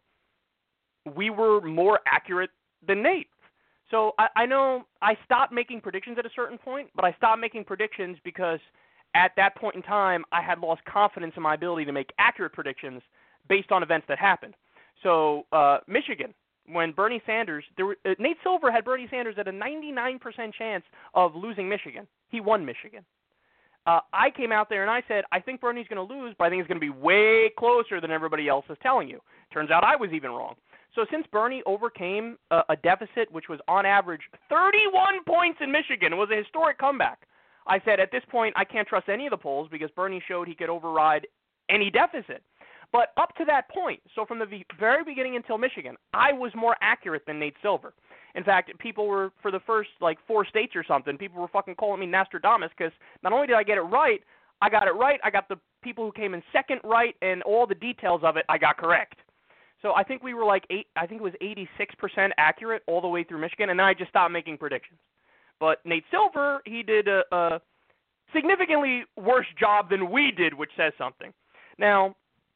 we were more accurate than Nate. So I, I know I stopped making predictions at a certain point, but I stopped making predictions because at that point in time, I had lost confidence in my ability to make accurate predictions based on events that happened. So uh, Michigan, when Bernie Sanders, there were, uh, Nate Silver had Bernie Sanders at a ninety-nine percent chance of losing Michigan. He won Michigan. Uh, I came out there and I said, I think Bernie's going to lose, but I think it's going to be way closer than everybody else is telling you. Turns out I was even wrong. So since Bernie overcame a, a deficit, which was on average thirty-one points in Michigan, it was a historic comeback. I said at this point I can't trust any of the polls because Bernie showed he could override any deficit. But up to that point, so from the very beginning until Michigan, I was more accurate than Nate Silver. In fact, people were, for the first like four states or something, people were fucking calling me Nostradamus because not only did I get it right, I got it right, I got the people who came in second right, and all the details of it I got correct. So I think we were like eight. I think it was eighty-six percent accurate all the way through Michigan, and then I just stopped making predictions. But Nate Silver, he did a, a significantly worse job than we did, which says something. Now,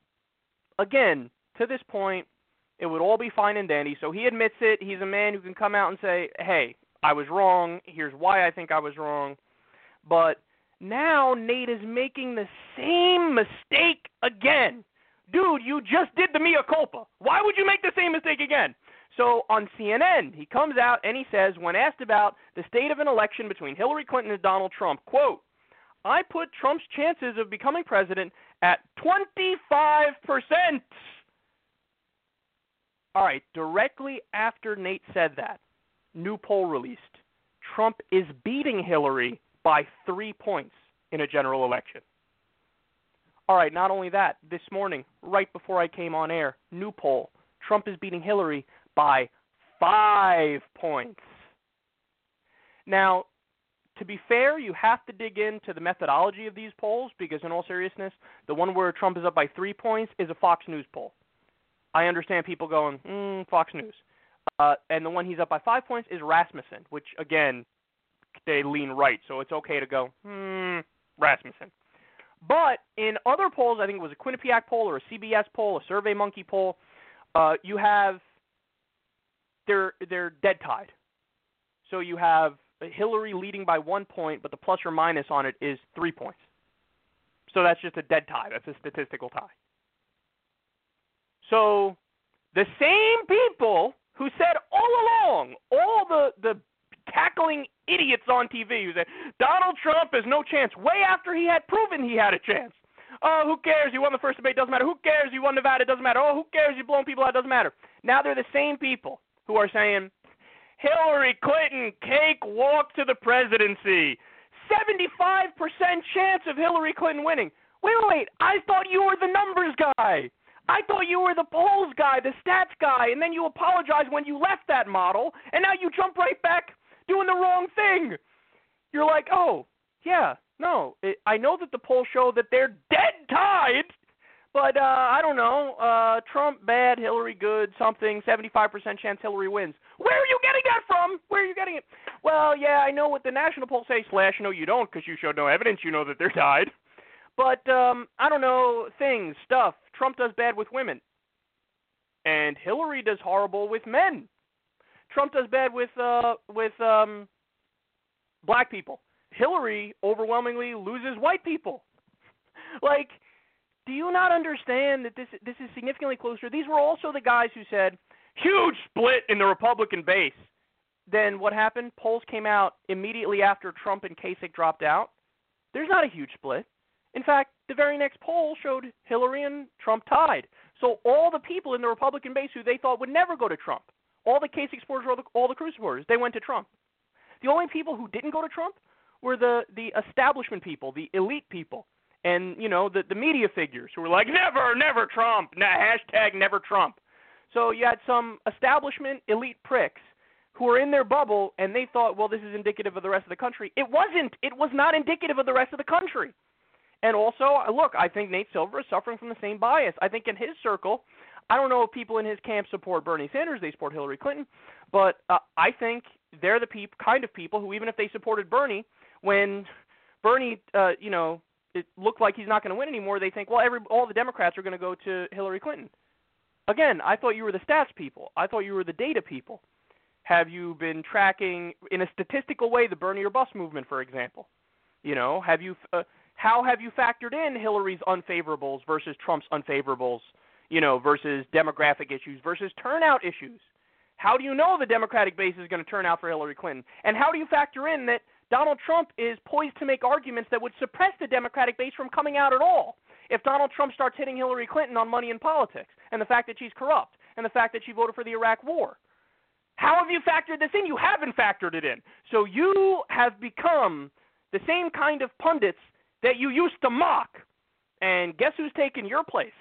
again, to this point, it would all be fine and dandy. So he admits it. He's a man who can come out and say, hey, I was wrong. Here's why I think I was wrong. But now Nate is making the same mistake again. Dude, you just did the mea culpa. Why would you make the same mistake again? So on C N N, he comes out and he says, when asked about the state of an election between Hillary Clinton and Donald Trump, quote, I put Trump's chances of becoming president at twenty-five percent. All right, directly after Nate said that, new poll released. Trump is beating Hillary by three points in a general election. All right, not only that, this morning, right before I came on air, new poll. Trump is beating Hillary by five points. Now, to be fair, you have to dig into the methodology of these polls because, in all seriousness, the one where Trump is up by three points is a Fox News poll. I understand people going, mm, Fox News. Uh, and the one he's up by five points is Rasmussen, which, again, they lean right, so it's okay to go, hmm, Rasmussen. But in other polls, I think it was a Quinnipiac poll or a C B S poll, a SurveyMonkey poll, uh, you have they're they're dead tied. So you have Hillary leading by one point, but the plus or minus on it is three points. So that's just a dead tie. That's a statistical tie. So the same people who said all along, all the, the cackling idiots on T V who said, Donald Trump has no chance, way after he had proven he had a chance. Oh, who cares? He won the first debate. Doesn't matter. Who cares? He won Nevada. Doesn't matter. Oh, who cares? He's blowing people out. Doesn't matter. Now they're the same people who are saying, Hillary Clinton, cakewalk to the presidency. seventy-five percent chance of Hillary Clinton winning. Wait, wait, wait. I thought you were the numbers guy. I thought you were the polls guy, the stats guy, and then you apologize when you left that model, and now you jump right back doing the wrong thing. You're like, oh, yeah, no. It, I know that the polls show that they're dead tied, but uh, I don't know. Uh, Trump bad, Hillary good, something, seventy-five percent chance Hillary wins. Where are you getting that from? Where are you getting it? Well, yeah, I know what the national polls say, slash, no, you don't, because you showed no evidence. You know that they're tied. But, um, I don't know, things, stuff. Trump does bad with women. And Hillary does horrible with men. Trump does bad with, uh, with um, black people. Hillary overwhelmingly loses white people. Like, Do you not understand that this this is significantly closer? These were also the guys who said, huge split in the Republican base. Then what happened? Polls came out immediately after Trump and Kasich dropped out. There's not a huge split. In fact, the very next poll showed Hillary and Trump tied. So all the people in the Republican base who they thought would never go to Trump, all the Kasich supporters, all the, all the Cruz supporters, they went to Trump. The only people who didn't go to Trump were the, the establishment people, the elite people, and, you know, the, the media figures who were like, never, never Trump, nah, hashtag never Trump. So you had some establishment elite pricks who were in their bubble, and they thought, well, this is indicative of the rest of the country. It wasn't. It was not indicative of the rest of the country. And also, look, I think Nate Silver is suffering from the same bias. I think in his circle, I don't know if people in his camp support Bernie Sanders, they support Hillary Clinton, but uh, I think they're the peop- kind of people who, even if they supported Bernie, when Bernie, uh, you know, it looked like he's not going to win anymore, they think, well, every, all the Democrats are going to go to Hillary Clinton. Again, I thought you were the stats people. I thought you were the data people. Have you been tracking, in a statistical way, the Bernie or bust movement, for example? You know, have you... Uh, How have you factored in Hillary's unfavorables versus Trump's unfavorables, you know, versus demographic issues versus turnout issues? How do you know the Democratic base is going to turn out for Hillary Clinton? And how do you factor in that Donald Trump is poised to make arguments that would suppress the Democratic base from coming out at all if Donald Trump starts hitting Hillary Clinton on money and politics and the fact that she's corrupt and the fact that she voted for the Iraq War? How have you factored this in? You haven't factored it in. So you have become the same kind of pundits that you used to mock. And guess who's taken your place?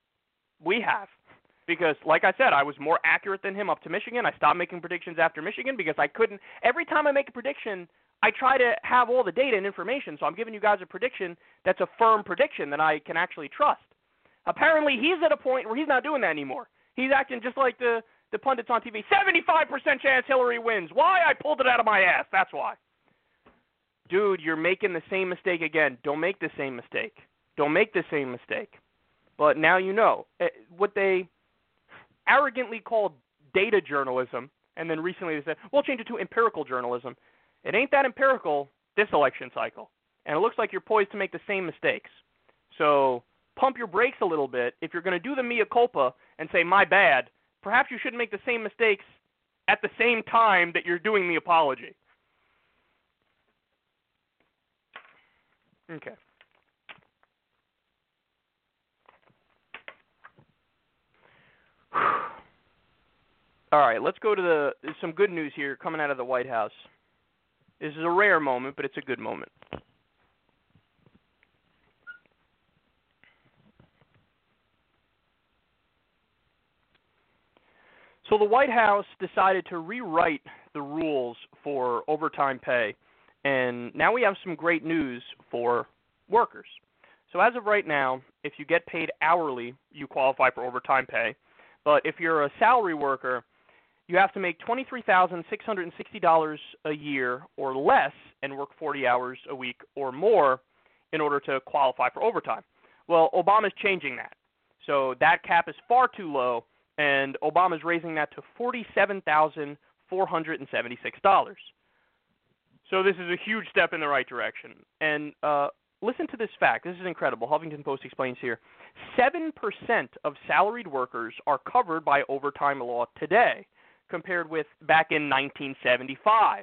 We have. Because, like I said, I was more accurate than him up to Michigan. I stopped making predictions after Michigan because I couldn't. Every time I make a prediction, I try to have all the data and information. So I'm giving you guys a prediction that's a firm prediction that I can actually trust. Apparently, he's at a point where he's not doing that anymore. He's acting just like the, the pundits on T V. seventy-five percent chance Hillary wins. Why? I pulled it out of my ass. That's why. Dude, you're making the same mistake again. Don't make the same mistake. Don't make the same mistake. But now you know. What they arrogantly called data journalism, and then recently they said, we'll change it to empirical journalism. It ain't that empirical this election cycle. And it looks like you're poised to make the same mistakes. So pump your brakes a little bit. If you're going to do the mea culpa and say, my bad, perhaps you shouldn't make the same mistakes at the same time that you're doing the apology. Okay. All right, let's go to the some good news here coming out of the White House. This is a rare moment, but it's a good moment. So the White House decided to rewrite the rules for overtime pay. And now we have some great news for workers. So as of right now, if you get paid hourly, you qualify for overtime pay. But if you're a salary worker, you have to make twenty-three thousand six hundred sixty dollars a year or less and work forty hours a week or more in order to qualify for overtime. Well, Obama's changing that. So that cap is far too low, and Obama's raising that to forty-seven thousand four hundred seventy-six dollars. So this is a huge step in the right direction. And uh, listen to this fact. This is incredible. Huffington Post explains here. seven percent of salaried workers are covered by overtime law today, compared with back in nineteen seventy-five.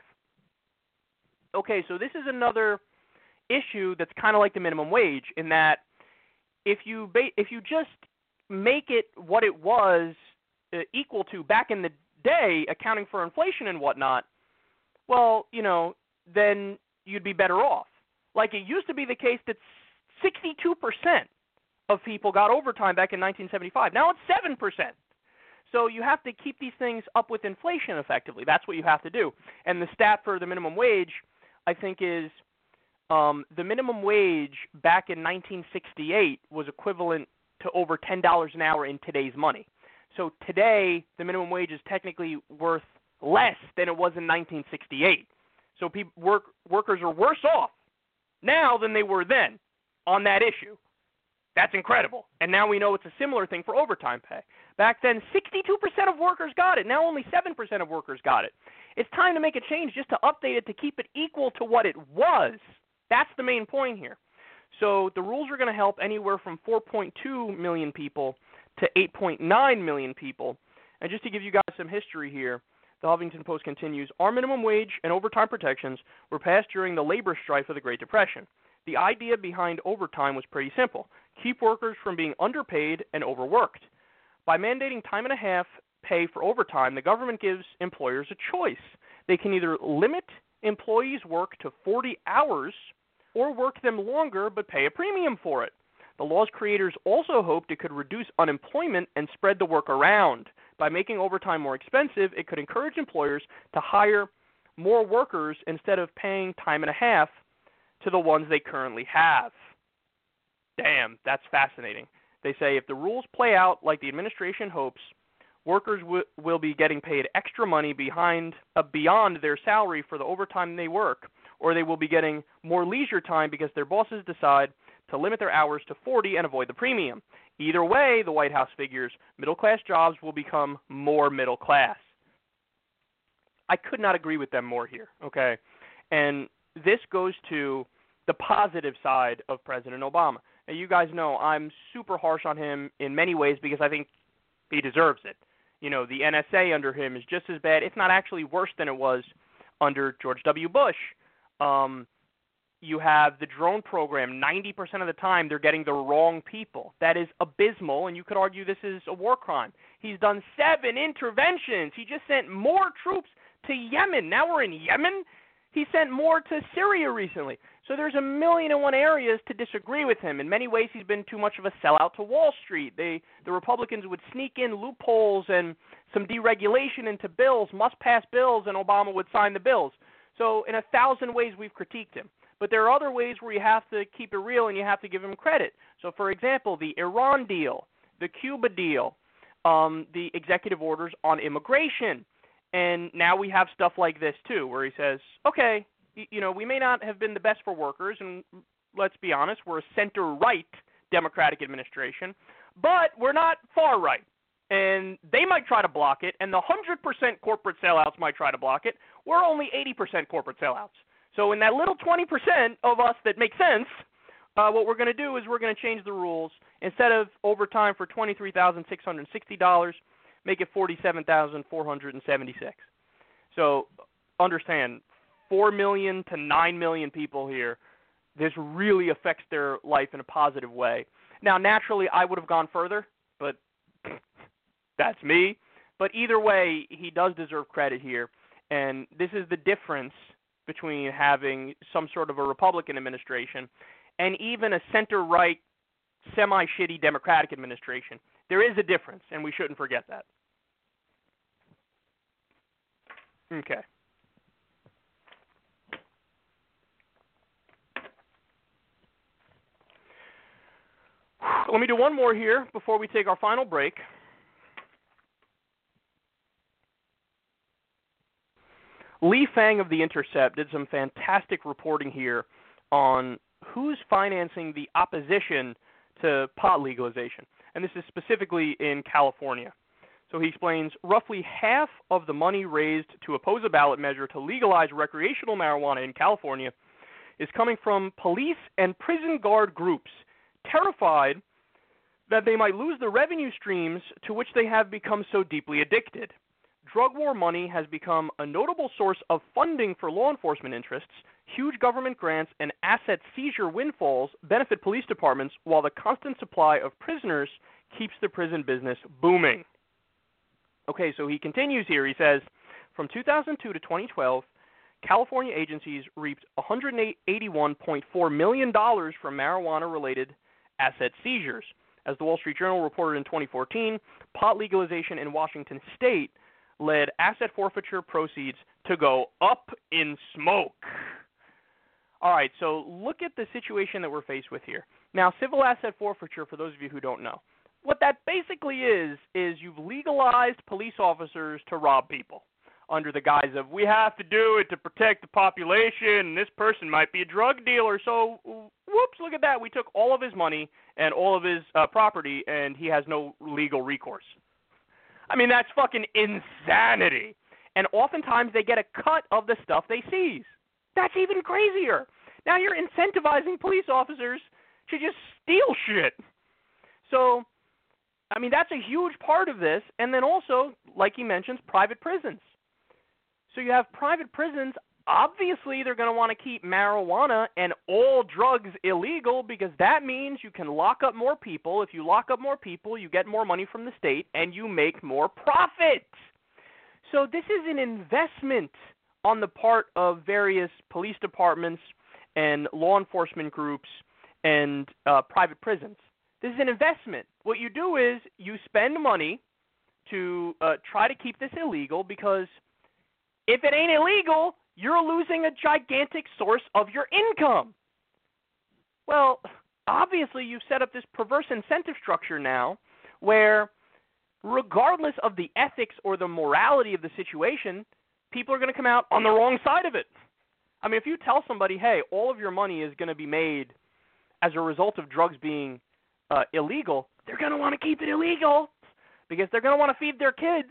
Okay, so this is another issue that's kind of like the minimum wage in that if you ba- if you just make it what it was uh, equal to back in the day, accounting for inflation and whatnot, well, you know, then you'd be better off. Like it used to be the case that sixty-two percent of people got overtime back in nineteen seventy-five. Now it's seven percent. So you have to keep these things up with inflation effectively. That's what you have to do. And the stat for the minimum wage, I think, is um, the minimum wage back in nineteen sixty-eight was equivalent to over ten dollars an hour in today's money. So today, the minimum wage is technically worth less than it was in nineteen sixty-eight. So people, work, workers are worse off now than they were then on that issue. That's incredible. And now we know it's a similar thing for overtime pay. Back then, sixty-two percent of workers got it. Now only seven percent of workers got it. It's time to make a change just to update it to keep it equal to what it was. That's the main point here. So the rules are going to help anywhere from four point two million people to eight point nine million people. And just to give you guys some history here, the Huffington Post continues, our minimum wage and overtime protections were passed during the labor strife of the Great Depression. The idea behind overtime was pretty simple. Keep workers from being underpaid and overworked. By mandating time and a half pay for overtime, the government gives employers a choice. They can either limit employees' work to forty hours or work them longer but pay a premium for it. The law's creators also hoped it could reduce unemployment and spread the work around. By making overtime more expensive, it could encourage employers to hire more workers instead of paying time and a half to the ones they currently have. Damn, that's fascinating. They say if the rules play out like the administration hopes, workers w- will be getting paid extra money behind uh, beyond their salary for the overtime they work, or they will be getting more leisure time because their bosses decide to limit their hours to forty and avoid the premium. Either way, the White House figures, middle-class jobs will become more middle class. I could not agree with them more here, okay? And this goes to the positive side of President Obama. Now, you guys know I'm super harsh on him in many ways because I think he deserves it. You know, the N S A under him is just as bad, if not actually worse than it was under George W. Bush. Um, you have the drone program. ninety percent of the time they're getting the wrong people. That is abysmal, and you could argue this is a war crime. He's done seven interventions. He just sent more troops to Yemen. Now we're in Yemen. He sent more to Syria recently. So there's a million and one areas to disagree with him. In many ways, he's been too much of a sellout to Wall Street. They, the Republicans would sneak in loopholes and some deregulation into bills, must-pass bills, and Obama would sign the bills. So in a thousand ways, we've critiqued him. But there are other ways where you have to keep it real and you have to give him credit. So, for example, the Iran deal, the Cuba deal, um, the executive orders on immigration. And now we have stuff like this, too, where he says, okay, you know, we may not have been the best for workers, and let's be honest, we're a center-right Democratic administration, but we're not far-right. And they might try to block it, and the one hundred percent corporate sellouts might try to block it. We're only eighty percent corporate sellouts. So in that little twenty percent of us that make sense, uh, what we're going to do is we're going to change the rules. Instead of overtime for twenty-three thousand six hundred sixty dollars, make it forty-seven thousand four hundred seventy-six dollars. So understand, four million to nine million people here, this really affects their life in a positive way. Now, naturally, I would have gone further, but that's me. But either way, he does deserve credit here. And this is the difference between having some sort of a Republican administration and even a center-right, semi-shitty Democratic administration. There is a difference, and we shouldn't forget that. Okay. Let me do one more here before we take our final break. Lee Fang of The Intercept did some fantastic reporting here on who's financing the opposition to pot legalization, and this is specifically in California. So he explains roughly half of the money raised to oppose a ballot measure to legalize recreational marijuana in California is coming from police and prison guard groups, terrified that they might lose the revenue streams to which they have become so deeply addicted. Drug war money has become a notable source of funding for law enforcement interests. Huge government grants and asset seizure windfalls benefit police departments, while the constant supply of prisoners keeps the prison business booming. Okay, so he continues here. He says, from two thousand two to twenty twelve, California agencies reaped one hundred eighty-one point four million dollars from marijuana-related asset seizures. As the Wall Street Journal reported in twenty fourteen, pot legalization in Washington state led asset forfeiture proceeds to go up in smoke. All right, so look at the situation that we're faced with here. Now, civil asset forfeiture, for those of you who don't know, what that basically is, is you've legalized police officers to rob people under the guise of, we have to do it to protect the population, and this person might be a drug dealer, so whoops, look at that. We took all of his money and all of his uh, property, and he has no legal recourse. I mean, that's fucking insanity. And oftentimes they get a cut of the stuff they seize. That's even crazier. Now you're incentivizing police officers should just steal shit. So, I mean, that's a huge part of this. And then also, like he mentions, private prisons. So you have private prisons. Obviously, they're going to want to keep marijuana and all drugs illegal because that means you can lock up more people. If you lock up more people, you get more money from the state and you make more profit. So this is an investment on the part of various police departments and law enforcement groups and uh, private prisons. This is an investment. What you do is you spend money to uh, try to keep this illegal because if it ain't illegal, you're losing a gigantic source of your income. Well, obviously you've set up this perverse incentive structure now where regardless of the ethics or the morality of the situation, people are going to come out on the wrong side of it. I mean, if you tell somebody, hey, all of your money is going to be made as a result of drugs being uh, illegal, they're going to want to keep it illegal because they're going to want to feed their kids.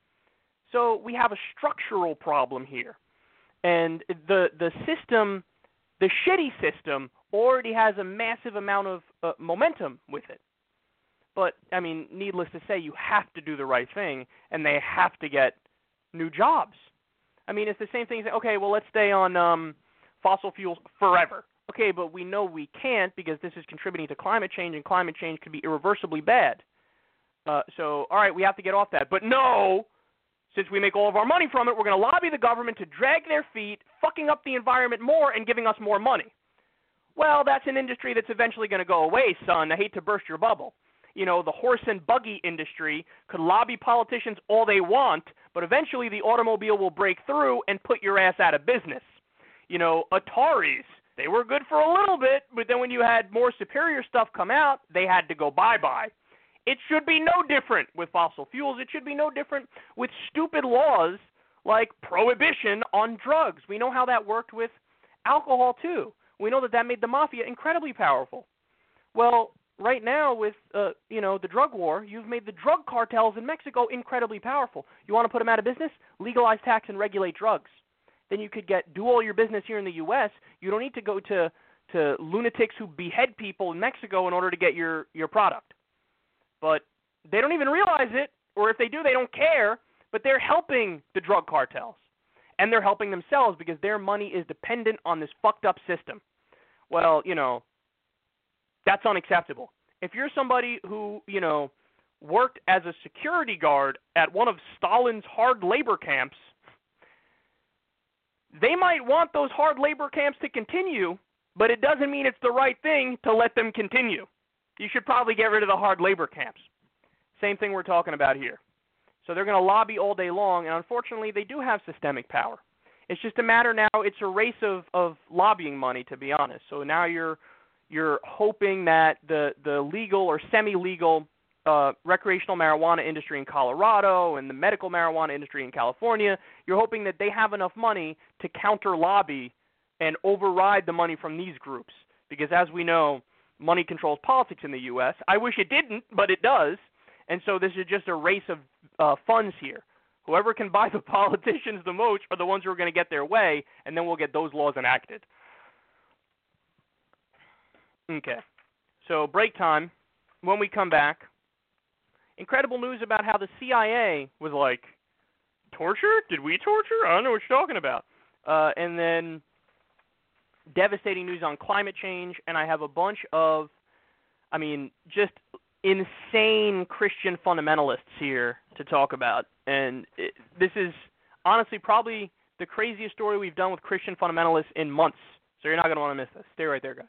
So we have a structural problem here. And the the system, the shitty system, already has a massive amount of uh, momentum with it. But, I mean, needless to say, you have to do the right thing, and they have to get new jobs. I mean, it's the same thing as, okay, well, let's stay on um, fossil fuels forever. Okay, but we know we can't because this is contributing to climate change, and climate change could be irreversibly bad. Uh, so, all right, we have to get off that. But no, since we make all of our money from it, we're going to lobby the government to drag their feet, fucking up the environment more and giving us more money. Well, that's an industry that's eventually going to go away, son. I hate to burst your bubble. You know, the horse and buggy industry could lobby politicians all they want, but eventually the automobile will break through and put your ass out of business. You know, Ataris, they were good for a little bit, but then when you had more superior stuff come out, they had to go bye-bye. It should be no different with fossil fuels. It should be no different with stupid laws like prohibition on drugs. We know how that worked with alcohol, too. We know that that made the mafia incredibly powerful. Well, right now with, uh, you know, the drug war, you've made the drug cartels in Mexico incredibly powerful. You want to put them out of business? Legalize, tax, and regulate drugs. Then you could get do all your business here in the U S. You don't need to go to, to lunatics who behead people in Mexico in order to get your, your product. But they don't even realize it, or if they do, they don't care, but they're helping the drug cartels. And they're helping themselves because their money is dependent on this fucked up system. Well, you know, that's unacceptable. If you're somebody who, you know, worked as a security guard at one of Stalin's hard labor camps, they might want those hard labor camps to continue, but it doesn't mean it's the right thing to let them continue. You should probably get rid of the hard labor camps. Same thing we're talking about here. So they're going to lobby all day long, and unfortunately they do have systemic power. It's just a matter now, it's a race of, of lobbying money, to be honest. So now you're you're hoping that the, the legal or semi-legal uh, recreational marijuana industry in Colorado and the medical marijuana industry in California, you're hoping that they have enough money to counter-lobby and override the money from these groups. Because as we know, money controls politics in the U S. I wish it didn't, but it does. And so this is just a race of uh, funds here. Whoever can buy the politicians the most are the ones who are going to get their way, and then we'll get those laws enacted. Okay. So break time. When we come back, incredible news about how the C I A was like, torture? Did we torture? I don't know what you're talking about. Uh, and then devastating news on climate change, and I have a bunch of, I mean, just insane Christian fundamentalists here to talk about. And it, this is honestly probably the craziest story we've done with Christian fundamentalists in months. So you're not going to want to miss this. Stay right there, guys.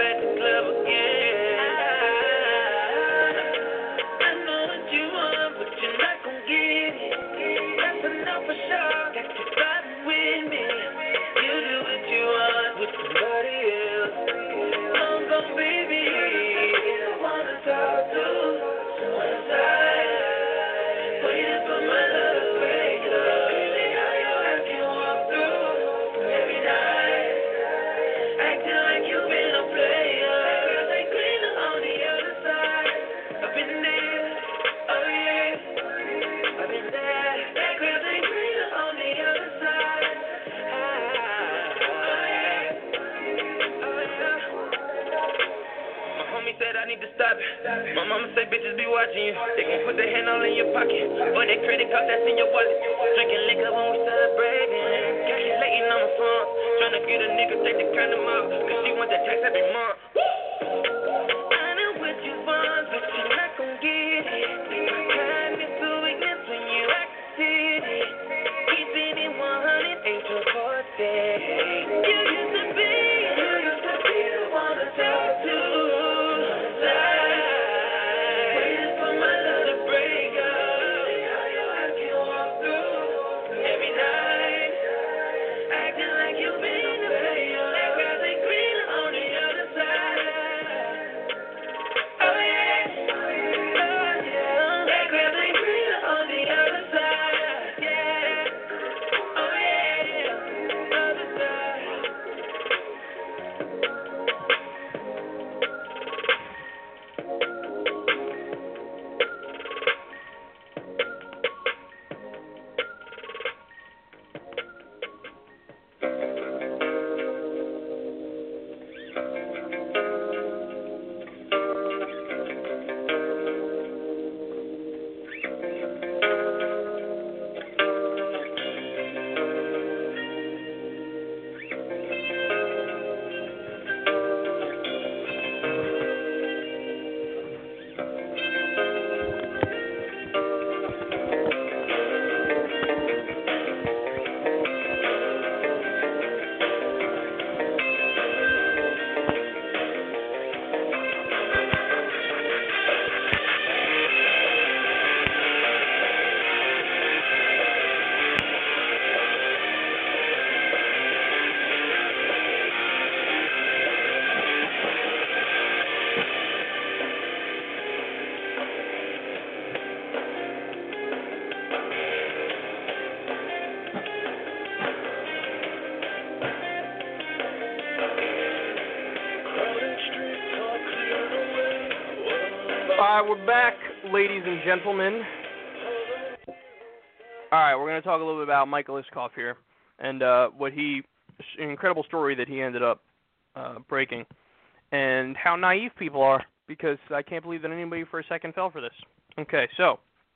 at the club again. I know what you want, but you're not gon' get it. That's enough for sure. Got you vibing with me. You do what you want with somebody else. I'm gon' baby. I wanna talk to someone side. Waiting for my love to break up. See how your ass can walk through every night. Acting like you been a player. Girls they cleaner on the other side. I've been there, oh yeah. I've been there. That girl they cleaner on the other side. Ah, oh yeah, oh yeah. My homie said I need to stop it. My mama say bitches be watching you. They gon' put their hand all in your pocket. But that credit card that's in your wallet. Drinking liquor when we celebrating. Calculating on my phone. Tryna get a nigga take the kind of up. Cause she want that tax every month. I know what you want, but you're not gon' get it. Kindness to weakness when you act city. Keeping it one hundred ain't your forte. You used to be, you used to be the one to talk to. Waiting for my love to break up. See how your ass can walk through every night. Acting like you been a player. That grass ain't greener on the other side. Oh yeah, oh yeah. That grass ain't greener on the other side. Yeah, oh yeah, other side. All right, we're back, ladies and gentlemen. All right, we're going to talk a little bit about Michael Isikoff here and uh, what he, an incredible story that he ended up uh, breaking, and how naive people are, because I can't believe that anybody for a second fell for this. Okay, so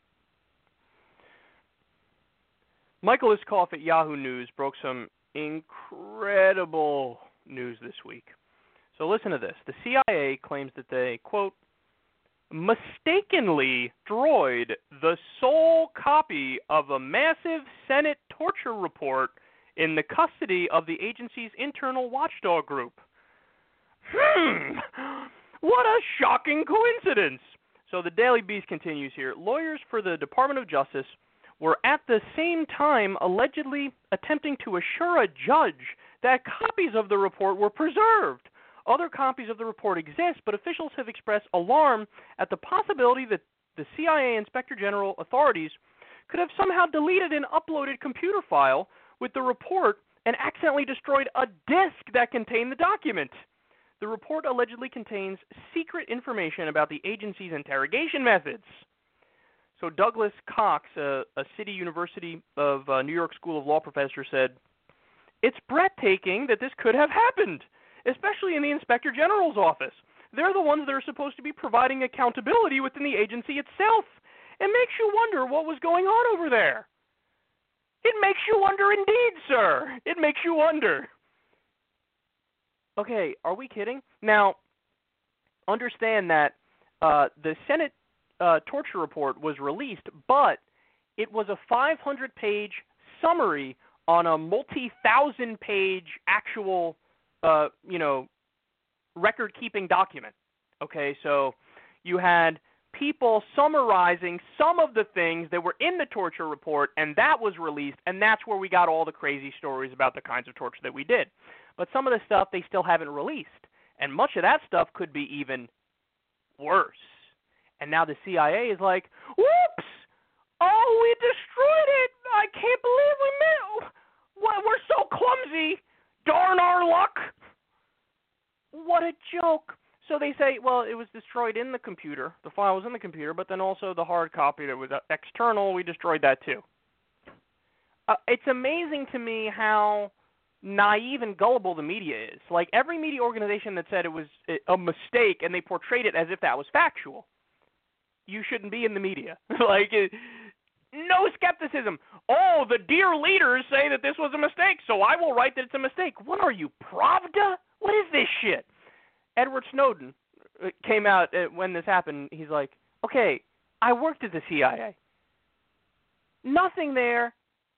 Michael Isikoff at Yahoo News broke some incredible news this week. So listen to this. The C I A claims that they, quote, mistakenly destroyed the sole copy of a massive Senate torture report in the custody of the agency's internal watchdog group. Hmm, what a shocking coincidence. So the Daily Beast continues here. Lawyers for the Department of Justice were at the same time allegedly attempting to assure a judge that copies of the report were preserved. Other copies of the report exist, but officials have expressed alarm at the possibility that the C I A Inspector General authorities could have somehow deleted an uploaded computer file with the report and accidentally destroyed a disk that contained the document. The report allegedly contains secret information about the agency's interrogation methods. So Douglas Cox, a, a City University of uh, New York School of Law professor, said, "It's breathtaking that this could have happened, especially in the Inspector General's office. They're the ones that are supposed to be providing accountability within the agency itself. It makes you wonder what was going on over there." It makes you wonder indeed, sir. It makes you wonder. Okay, are we kidding? Now, understand that uh, the Senate uh, torture report was released, but it was a five hundred page summary on a multi-thousand page actual, uh, you know, record-keeping document. Okay, so you had people summarizing some of the things that were in the torture report, and that was released, and that's where we got all the crazy stories about the kinds of torture that we did. But some of the stuff they still haven't released, and much of that stuff could be even worse. And now the C I A is like, whoops! Oh, we destroyed it! I can't believe we made it! We're so clumsy! Darn our luck! What a joke! So they say, well, it was destroyed in the computer. The file was in the computer, but then also the hard copy that was external, we destroyed that too. Uh, it's amazing to me how naive and gullible the media is. Like, every media organization that said it was a mistake and they portrayed it as if that was factual, you shouldn't be in the media. Like, it, no skepticism. Oh, the dear leaders say that this was a mistake, so I will write that it's a mistake. What are you, Pravda? What is this shit? Edward Snowden came out when this happened. He's like, okay, I worked at the C I A. Nothing there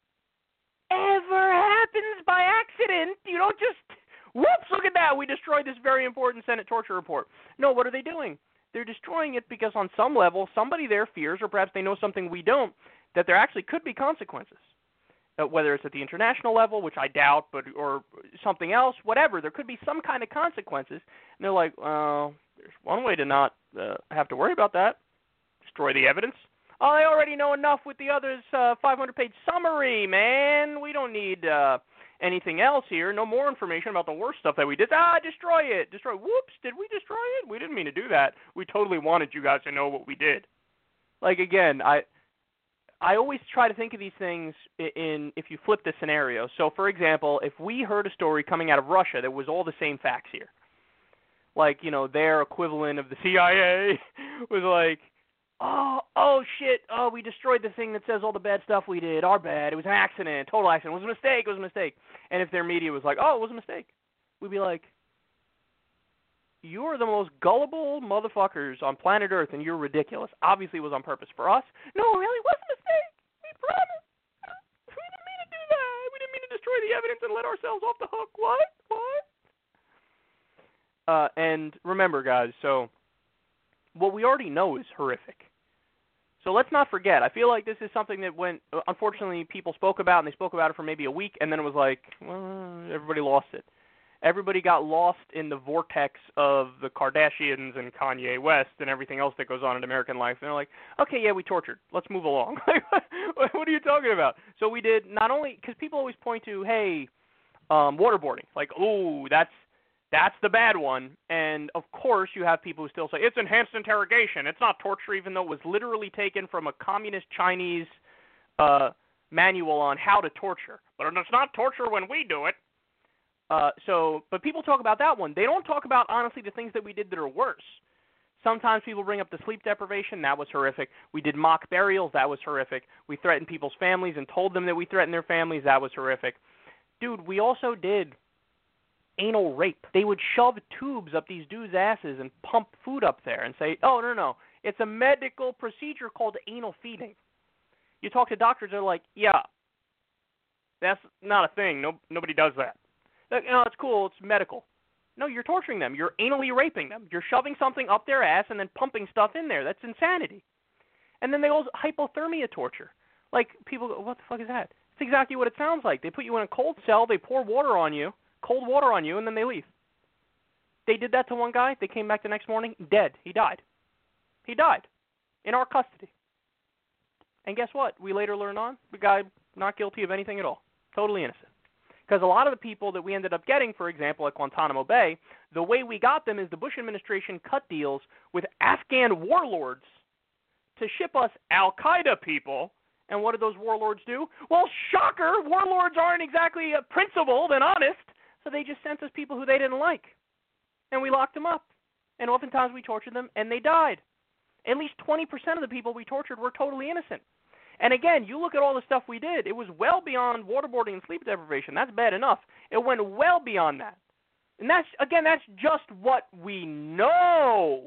ever happens by accident. You don't just, whoops, look at that. We destroyed this very important Senate torture report. No, what are they doing? They're destroying it because on some level, somebody there fears, or perhaps they know something we don't, that there actually could be consequences. Uh, whether it's at the international level, which I doubt, but or something else, whatever. There could be some kind of consequences. And they're like, well, there's one way to not uh, have to worry about that. Destroy the evidence. Oh, they already know enough with the others' uh, five hundred page summary, man. We don't need uh, anything else here. No more information about the worst stuff that we did. Ah, destroy it. Destroy it. Whoops, did we destroy it? We didn't mean to do that. We totally wanted you guys to know what we did. Like, again, I I always try to think of these things in, in if you flip the scenario. So, for example, if we heard a story coming out of Russia that was all the same facts here, like, you know, their equivalent of the C I A was like, Oh, oh, shit, oh, we destroyed the thing that says all the bad stuff we did. Our bad. It was an accident, total accident. It was a mistake, it was a mistake. And if their media was like, oh, it was a mistake, we'd be like, you're the most gullible motherfuckers on planet Earth, and you're ridiculous. Obviously it was on purpose for us. No, it really was a mistake. We promise. We didn't mean to do that. We didn't mean to destroy the evidence and let ourselves off the hook. What? What? Uh, and remember, guys, so what we already know is horrific. So let's not forget. I feel like this is something that went, unfortunately, people spoke about, and they spoke about it for maybe a week, and then it was like, well, everybody lost it. Everybody got lost in the vortex of the Kardashians and Kanye West and everything else that goes on in American life. And they're like, okay, yeah, we tortured. Let's move along. What are you talking about? So we did not only, because people always point to, hey, um, waterboarding. Like, oh, that's that's the bad one. And, of course, you have people who still say, it's enhanced interrogation. It's not torture, even though it was literally taken from a communist Chinese uh, manual on how to torture. But it's not torture when we do it. Uh, so, but people talk about that one. They don't talk about, honestly, the things that we did that are worse. Sometimes people bring up the sleep deprivation. That was horrific. We did mock burials. That was horrific. We threatened people's families and told them that we threatened their families. That was horrific. Dude, we also did anal rape. They would shove tubes up these dudes' asses and pump food up there and say, oh, no, no, it's a medical procedure called anal feeding. You talk to doctors, they're like, yeah, that's not a thing. No, nobody does that. Like, no, it's cool. It's medical. No, you're torturing them. You're anally raping them. You're shoving something up their ass and then pumping stuff in there. That's insanity. And then they also hypothermia torture. Like, people go, what the fuck is that? It's exactly what it sounds like. They put you in a cold cell, they pour water on you, cold water on you, and then they leave. They did that to one guy. They came back the next morning, dead. He died. He died in our custody. And guess what? We later learned on, the guy not guilty of anything at all. Totally innocent. Because a lot of the people that we ended up getting, for example, at Guantanamo Bay, the way we got them is the Bush administration cut deals with Afghan warlords to ship us al-Qaeda people. And what did those warlords do? Well, shocker, warlords aren't exactly principled and honest, so they just sent us people who they didn't like. And we locked them up. And oftentimes we tortured them, and they died. At least twenty percent of the people we tortured were totally innocent. And again, you look at all the stuff we did, it was well beyond waterboarding and sleep deprivation. That's bad enough. It went well beyond that. And that's, again, that's just what we know.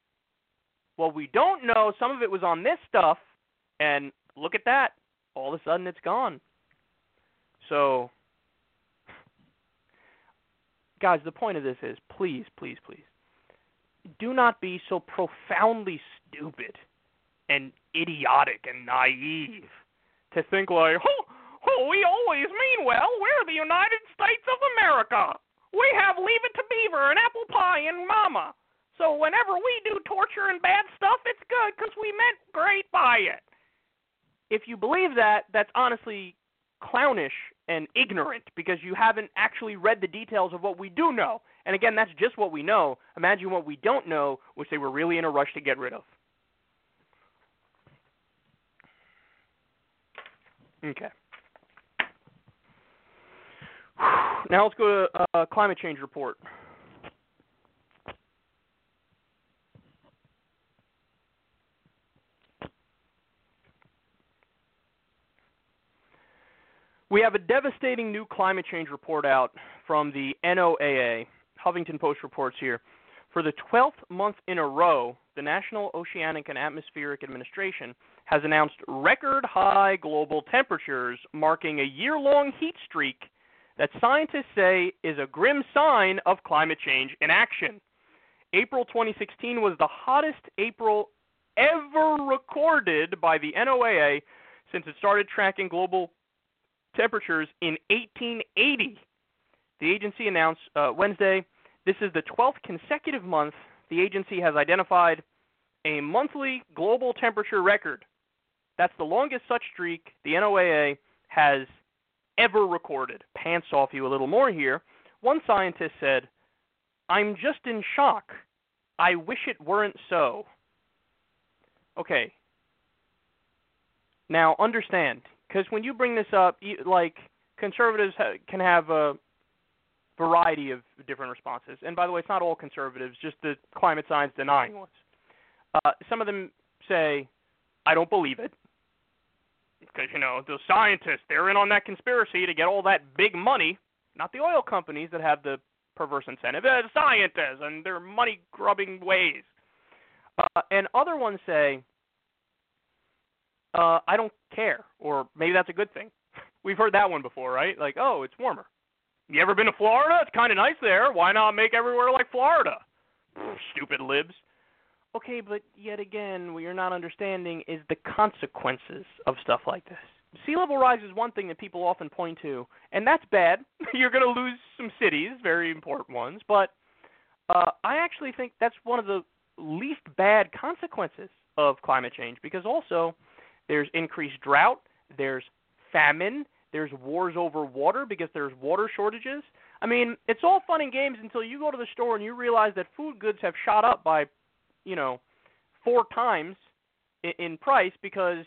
What we don't know, some of it was on this stuff, and look at that. All of a sudden it's gone. So guys, the point of this is, please, please, please, do not be so profoundly stupid and idiotic and naive to think like, oh, oh, we always mean well. We're the United States of America. We have Leave It to Beaver and apple pie and mama. So whenever we do torture and bad stuff, it's good because we meant great by it. If you believe that, that's honestly clownish and ignorant because you haven't actually read the details of what we do know. And again, that's just what we know. Imagine what we don't know, which they were really in a rush to get rid of. Okay. Now let's go to uh, climate change report. We have a devastating new climate change report out from the N O A A. Huffington Post reports here. For the twelfth month in a row, the National Oceanic and Atmospheric Administration has announced record-high global temperatures, marking a year-long heat streak that scientists say is a grim sign of climate change in action. April twenty sixteen was the hottest April ever recorded by the N O A A since it started tracking global temperatures in eighteen eighty. The agency announced uh, Wednesday this is the twelfth consecutive month the agency has identified a monthly global temperature record. That's the longest such streak the N O A A has ever recorded. Pants off you a little more here. One scientist said, "I'm just in shock. I wish it weren't so." Okay. Now, understand, because when you bring this up, you, like, conservatives ha- can have a variety of different responses. And by the way, it's not all conservatives, just the climate science denying ones. Uh, some of them say, I don't believe it. Because, you know, the scientists, they're in on that conspiracy to get all that big money, not the oil companies that have the perverse incentive, the scientists and their money-grubbing ways. Uh, and other ones say, uh, I don't care, or maybe that's a good thing. We've heard that one before, right? Like, oh, it's warmer. You ever been to Florida? It's kind of nice there. Why not make everywhere like Florida? Stupid libs. Okay, but yet again, what you're not understanding is the consequences of stuff like this. Sea level rise is one thing that people often point to, and that's bad. You're going to lose some cities, very important ones, but uh, I actually think that's one of the least bad consequences of climate change, because also there's increased drought, there's famine, there's wars over water because there's water shortages. I mean, it's all fun and games until you go to the store and you realize that food goods have shot up by, you know, four times in, in price because,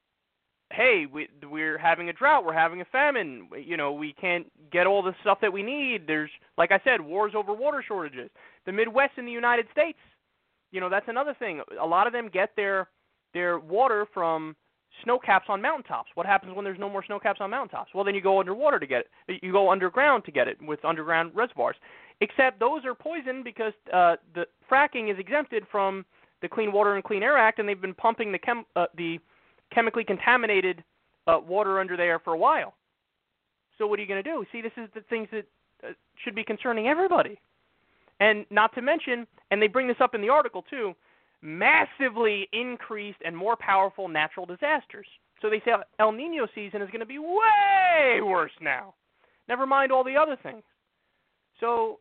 hey, we, we're having a drought, we're having a famine, you know, we can't get all the stuff that we need. There's, like I said, wars over water shortages. The Midwest in the United States, you know, that's another thing. A lot of them get their their water from snow caps on mountaintops. What happens when there's no more snow caps on mountaintops? Well, then you go underwater to get it. You go underground to get it with underground reservoirs. Except those are poisoned because uh, the fracking is exempted from the Clean Water and Clean Air Act, and they've been pumping the chem uh, the chemically contaminated uh, water under there for a while. So what are you going to do? See, this is the things that uh, should be concerning everybody. And not to mention, and they bring this up in the article too, massively increased and more powerful natural disasters. So they say El Nino season is going to be way worse now. Never mind all the other things. So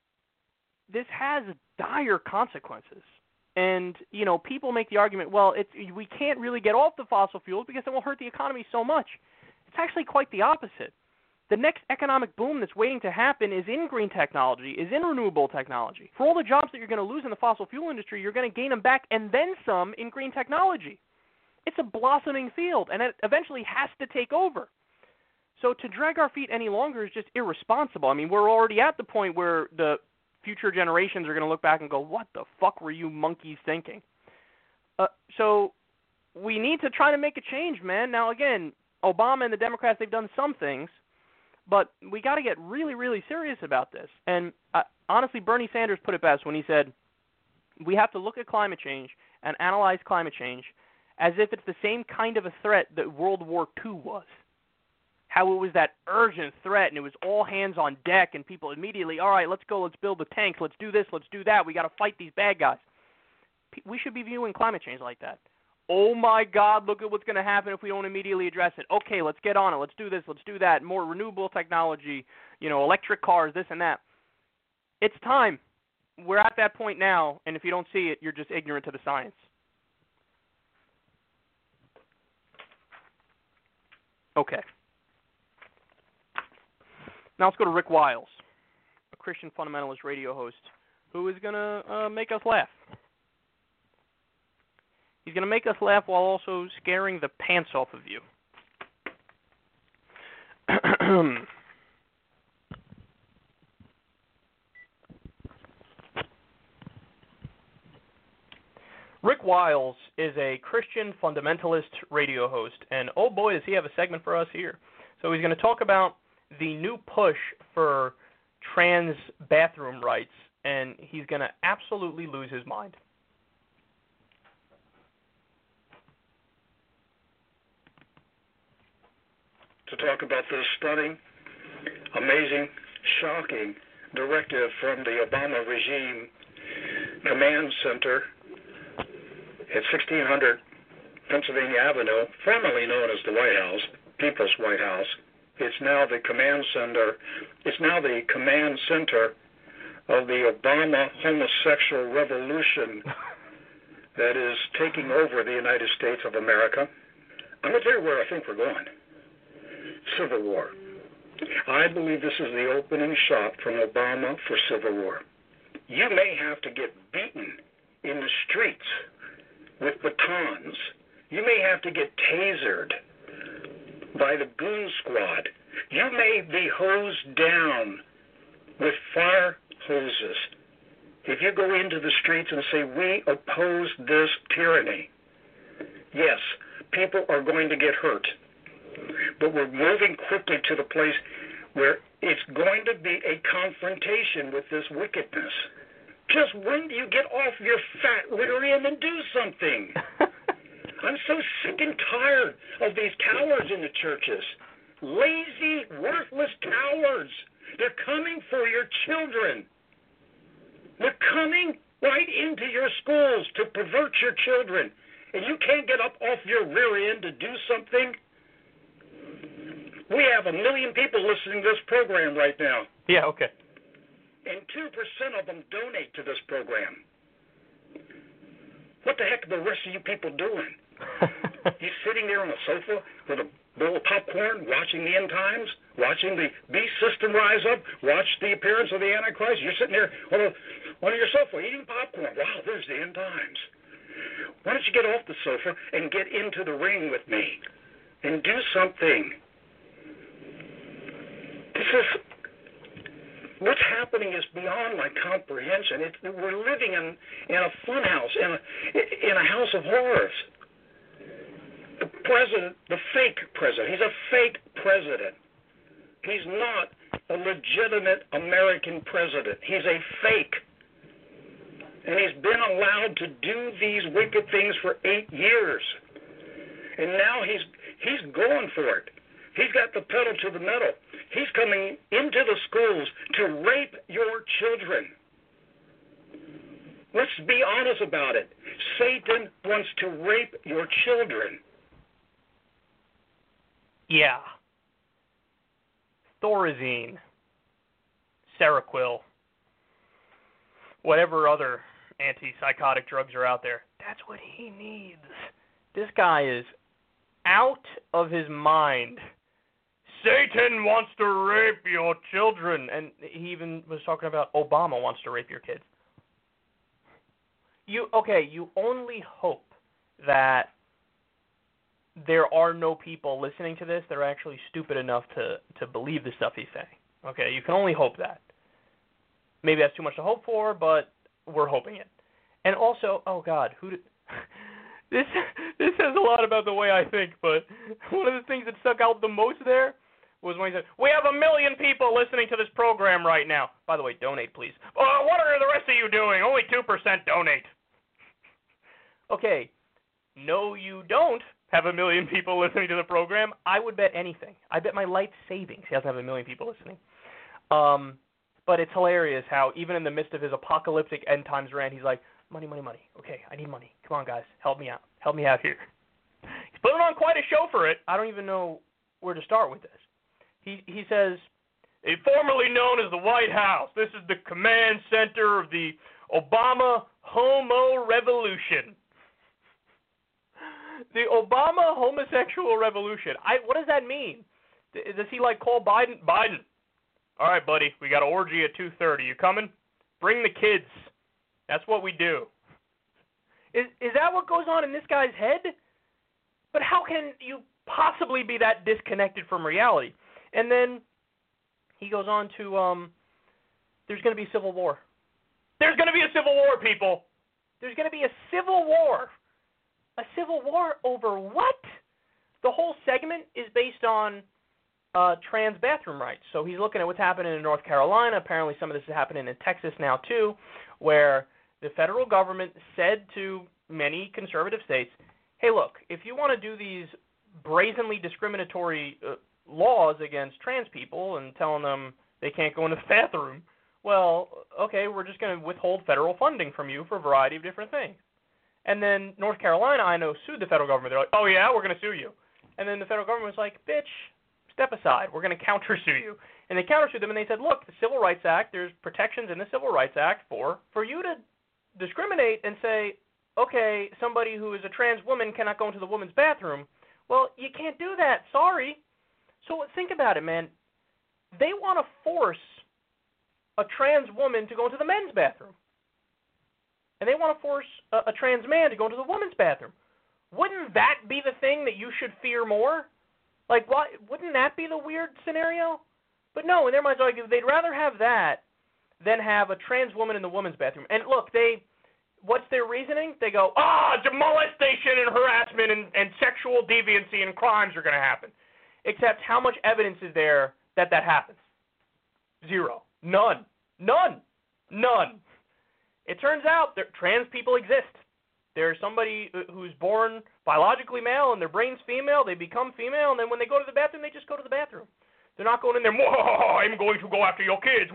this has dire consequences. And, you know, people make the argument, well, it's, we can't really get off the fossil fuels because it will hurt the economy so much. It's actually quite the opposite. The next economic boom that's waiting to happen is in green technology, is in renewable technology. For all the jobs that you're going to lose in the fossil fuel industry, you're going to gain them back and then some in green technology. It's a blossoming field, and it eventually has to take over. So to drag our feet any longer is just irresponsible. I mean, we're already at the point where the future generations are going to look back and go, what the fuck were you monkeys thinking? Uh, so we need to try to make a change, man. Now, again, Obama and the Democrats, they've done some things, but we got to get really, really serious about this. And uh, honestly, Bernie Sanders put it best when he said, we have to look at climate change and analyze climate change as if it's the same kind of a threat that World War Two was. how it was that urgent threat, and it was all hands on deck, and people immediately, all right, let's go, let's build the tanks, let's do this, let's do that, we got to fight these bad guys. We should be viewing climate change like that. Oh, my God, look at what's going to happen if we don't immediately address it. Okay, let's get on it. Let's do this. Let's do that. More renewable technology, you know, electric cars, this and that. It's time. We're at that point now, and if you don't see it, you're just ignorant to the science. Okay. Now let's go to Rick Wiles, a Christian fundamentalist radio host who is going to uh, make us laugh. He's going to make us laugh while also scaring the pants off of you. Rick Wiles is a Christian fundamentalist radio host, and oh boy, does he have a segment for us here. So he's going to talk about the new push for trans bathroom rights, and he's going to absolutely lose his mind. To talk about this stunning, amazing, shocking directive from the Obama regime command center at sixteen hundred Pennsylvania Avenue, formerly known as the White House, People's White House. It's now the command center. It's now the command center of the Obama homosexual revolution that is taking over the United States of America. I'm going to tell you where I think we're going. Civil war. I believe this is the opening shot from Obama for civil war. You may have to get beaten in the streets with batons. You may have to get tasered by the goon squad. You may be hosed down with fire hoses if you go into the streets and say, we oppose this tyranny. Yes, people are going to get hurt. But we're moving quickly to the place where it's going to be a confrontation with this wickedness. Just when do you get off your fat rear end and do something? I'm so sick and tired of these cowards in the churches. Lazy, worthless cowards. They're coming for your children. They're coming right into your schools to pervert your children. And you can't get up off your rear end to do something? We have a million people listening to this program right now. Yeah, okay. And two percent of them donate to this program. What the heck are the rest of you people doing? You sitting there on a sofa with a bowl of popcorn, watching the end times, watching the beast system rise up, watch the appearance of the Antichrist. You're sitting there on, a, on your sofa eating popcorn. Wow, there's the end times. Why don't you get off the sofa and get into the ring with me and do something? This is, what's happening is beyond my comprehension. It, we're living in, in a fun house, in a, in a house of horrors. The president, the fake president, he's a fake president. He's not a legitimate American president. He's a fake. And he's been allowed to do these wicked things for eight years. And now he's he's going for it. He's got the pedal to the metal. He's coming into the schools to rape your children. Let's be honest about it. Satan wants to rape your children. Yeah. Thorazine, Seroquel, whatever other antipsychotic drugs are out there. That's what he needs. This guy is out of his mind. Satan wants to rape your children. And he even was talking about Obama wants to rape your kids. You okay, you only hope that there are no people listening to this that are actually stupid enough to, to believe the stuff he's saying. Okay, you can only hope that. Maybe that's too much to hope for, but we're hoping it. And also, oh God, who did... this this says a lot about the way I think, but one of the things that stuck out the most there was when he said, we have a million people listening to this program right now. By the way, donate, please. Uh, what are the rest of you doing? Only two percent donate. Okay, no, you don't, have a million people listening to the program? I would bet anything. I bet my life savings he doesn't have a million people listening. Um, but it's hilarious how even in the midst of his apocalyptic end times rant, he's like, money, money, money. Okay, I need money. Come on, guys. Help me out. Help me out here. He's putting on quite a show for it. I don't even know where to start with this. He he says, formerly known as the White House, this is the command center of the Obama Homo Revolution. The Obama homosexual revolution. I what does that mean? Does he like call Biden? Biden. All right, buddy. We got an orgy at two thirty. You coming? Bring the kids. That's what we do. Is is that what goes on in this guy's head? But how can you possibly be that disconnected from reality? And then he goes on to um, there's going to be civil war. There's going to be a civil war, people. There's going to be a civil war. A civil war over what? The whole segment is based on uh, trans bathroom rights. So he's looking at what's happening in North Carolina. Apparently some of this is happening in Texas now too, where the federal government said to many conservative states, hey, look, if you want to do these brazenly discriminatory uh, laws against trans people and telling them they can't go into the bathroom, well, okay, we're just going to withhold federal funding from you for a variety of different things. And then North Carolina, I know, sued the federal government. They're like, oh, yeah, we're going to sue you. And then the federal government was like, bitch, step aside. We're going to counter-sue you. And they counter-sued them, and they said, look, the Civil Rights Act, there's protections in the Civil Rights Act for, for you to discriminate and say, okay, somebody who is a trans woman cannot go into the woman's bathroom. Well, you can't do that. Sorry. So think about it, man. They want to force a trans woman to go into the men's bathroom. And they want to force a, a trans man to go into the woman's bathroom. Wouldn't that be the thing that you should fear more? Like, why, wouldn't that be the weird scenario? But no, in their minds, like, they'd rather have that than have a trans woman in the woman's bathroom. And look, they, what's their reasoning? They go, ah, oh, molestation and harassment and, and sexual deviancy and crimes are going to happen. Except how much evidence is there that that happens? Zero. None. None. None. It turns out that trans people exist. There's somebody who's born biologically male and their brain's female, they become female, and then when they go to the bathroom, they just go to the bathroom. They're not going in there, I'm going to go after your kids.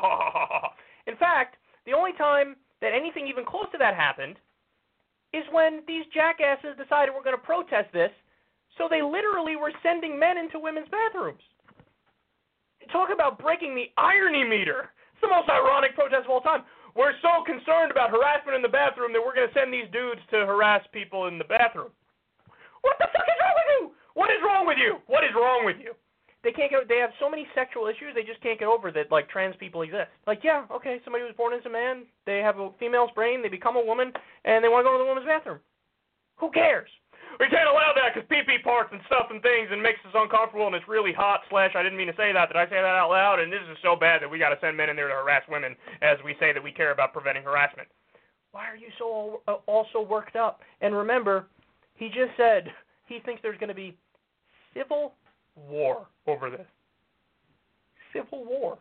In fact, the only time that anything even close to that happened is when these jackasses decided we're going to protest this, so they literally were sending men into women's bathrooms. Talk about breaking the irony meter. It's the most ironic protest of all time. We're so concerned about harassment in the bathroom that we're going to send these dudes to harass people in the bathroom. What the fuck is wrong with you? What is wrong with you? What is wrong with you? They can't get. They have so many sexual issues. They just can't get over that. Like trans people exist. Like yeah, okay, somebody was born as a man. They have a female's brain. They become a woman, and they want to go to the woman's bathroom. Who cares? We can't allow that because pee-pee parts and stuff and things and makes us uncomfortable and it's really hot, slash, I didn't mean to say that. Did I say that out loud? And this is so bad that we got to send men in there to harass women as we say that we care about preventing harassment. Why are you so uh, also worked up? And remember, he just said he thinks there's going to be civil war over this. Civil war.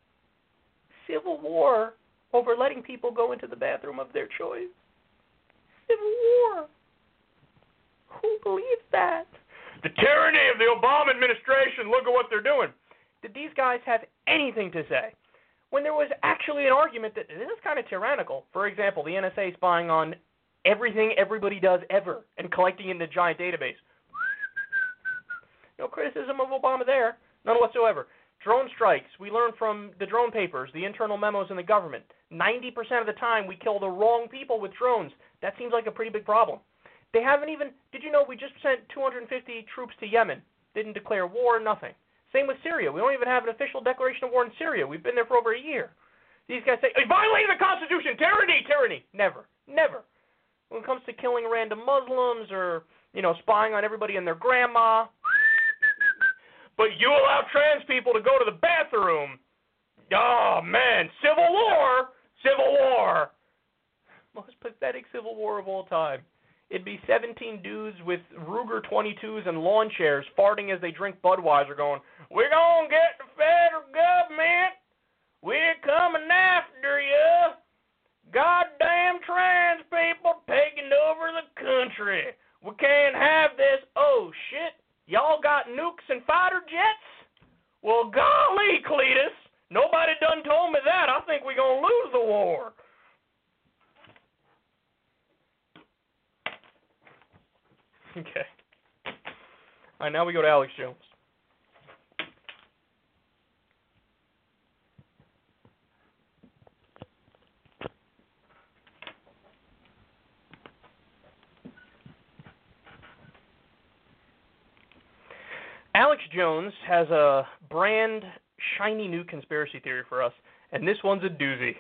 Civil war over letting people go into the bathroom of their choice. Civil war. Who believes that? The tyranny of the Obama administration, look at what they're doing. Did these guys have anything to say? When there was actually an argument that this is kind of tyrannical. For example, the N S A spying on everything everybody does ever and collecting in the giant database. No criticism of Obama there. None whatsoever. Drone strikes. We learned from the drone papers, the internal memos in the government. ninety percent of the time we kill the wrong people with drones. That seems like a pretty big problem. They haven't even, did you know we just sent two hundred fifty troops to Yemen? Didn't declare war, nothing. Same with Syria. We don't even have an official declaration of war in Syria. We've been there for over a year. These guys say, hey, violating the Constitution, tyranny, tyranny. Never, never. When it comes to killing random Muslims or, you know, spying on everybody and their grandma. But you allow trans people to go to the bathroom. Oh, man, civil war, civil war. Most pathetic civil war of all time. It'd be seventeen dudes with Ruger twenty-twos and lawn chairs farting as they drink Budweiser going, we're going to get the federal government. We're coming after you. Goddamn trans people taking over the country. We can't have this Y'all got nukes and fighter jets? Well, golly, Cletus, nobody done told me that. I think we're going to lose the war. Okay. All right, now we go to Alex Jones. Alex Jones has a brand shiny new conspiracy theory for us, and this one's a doozy.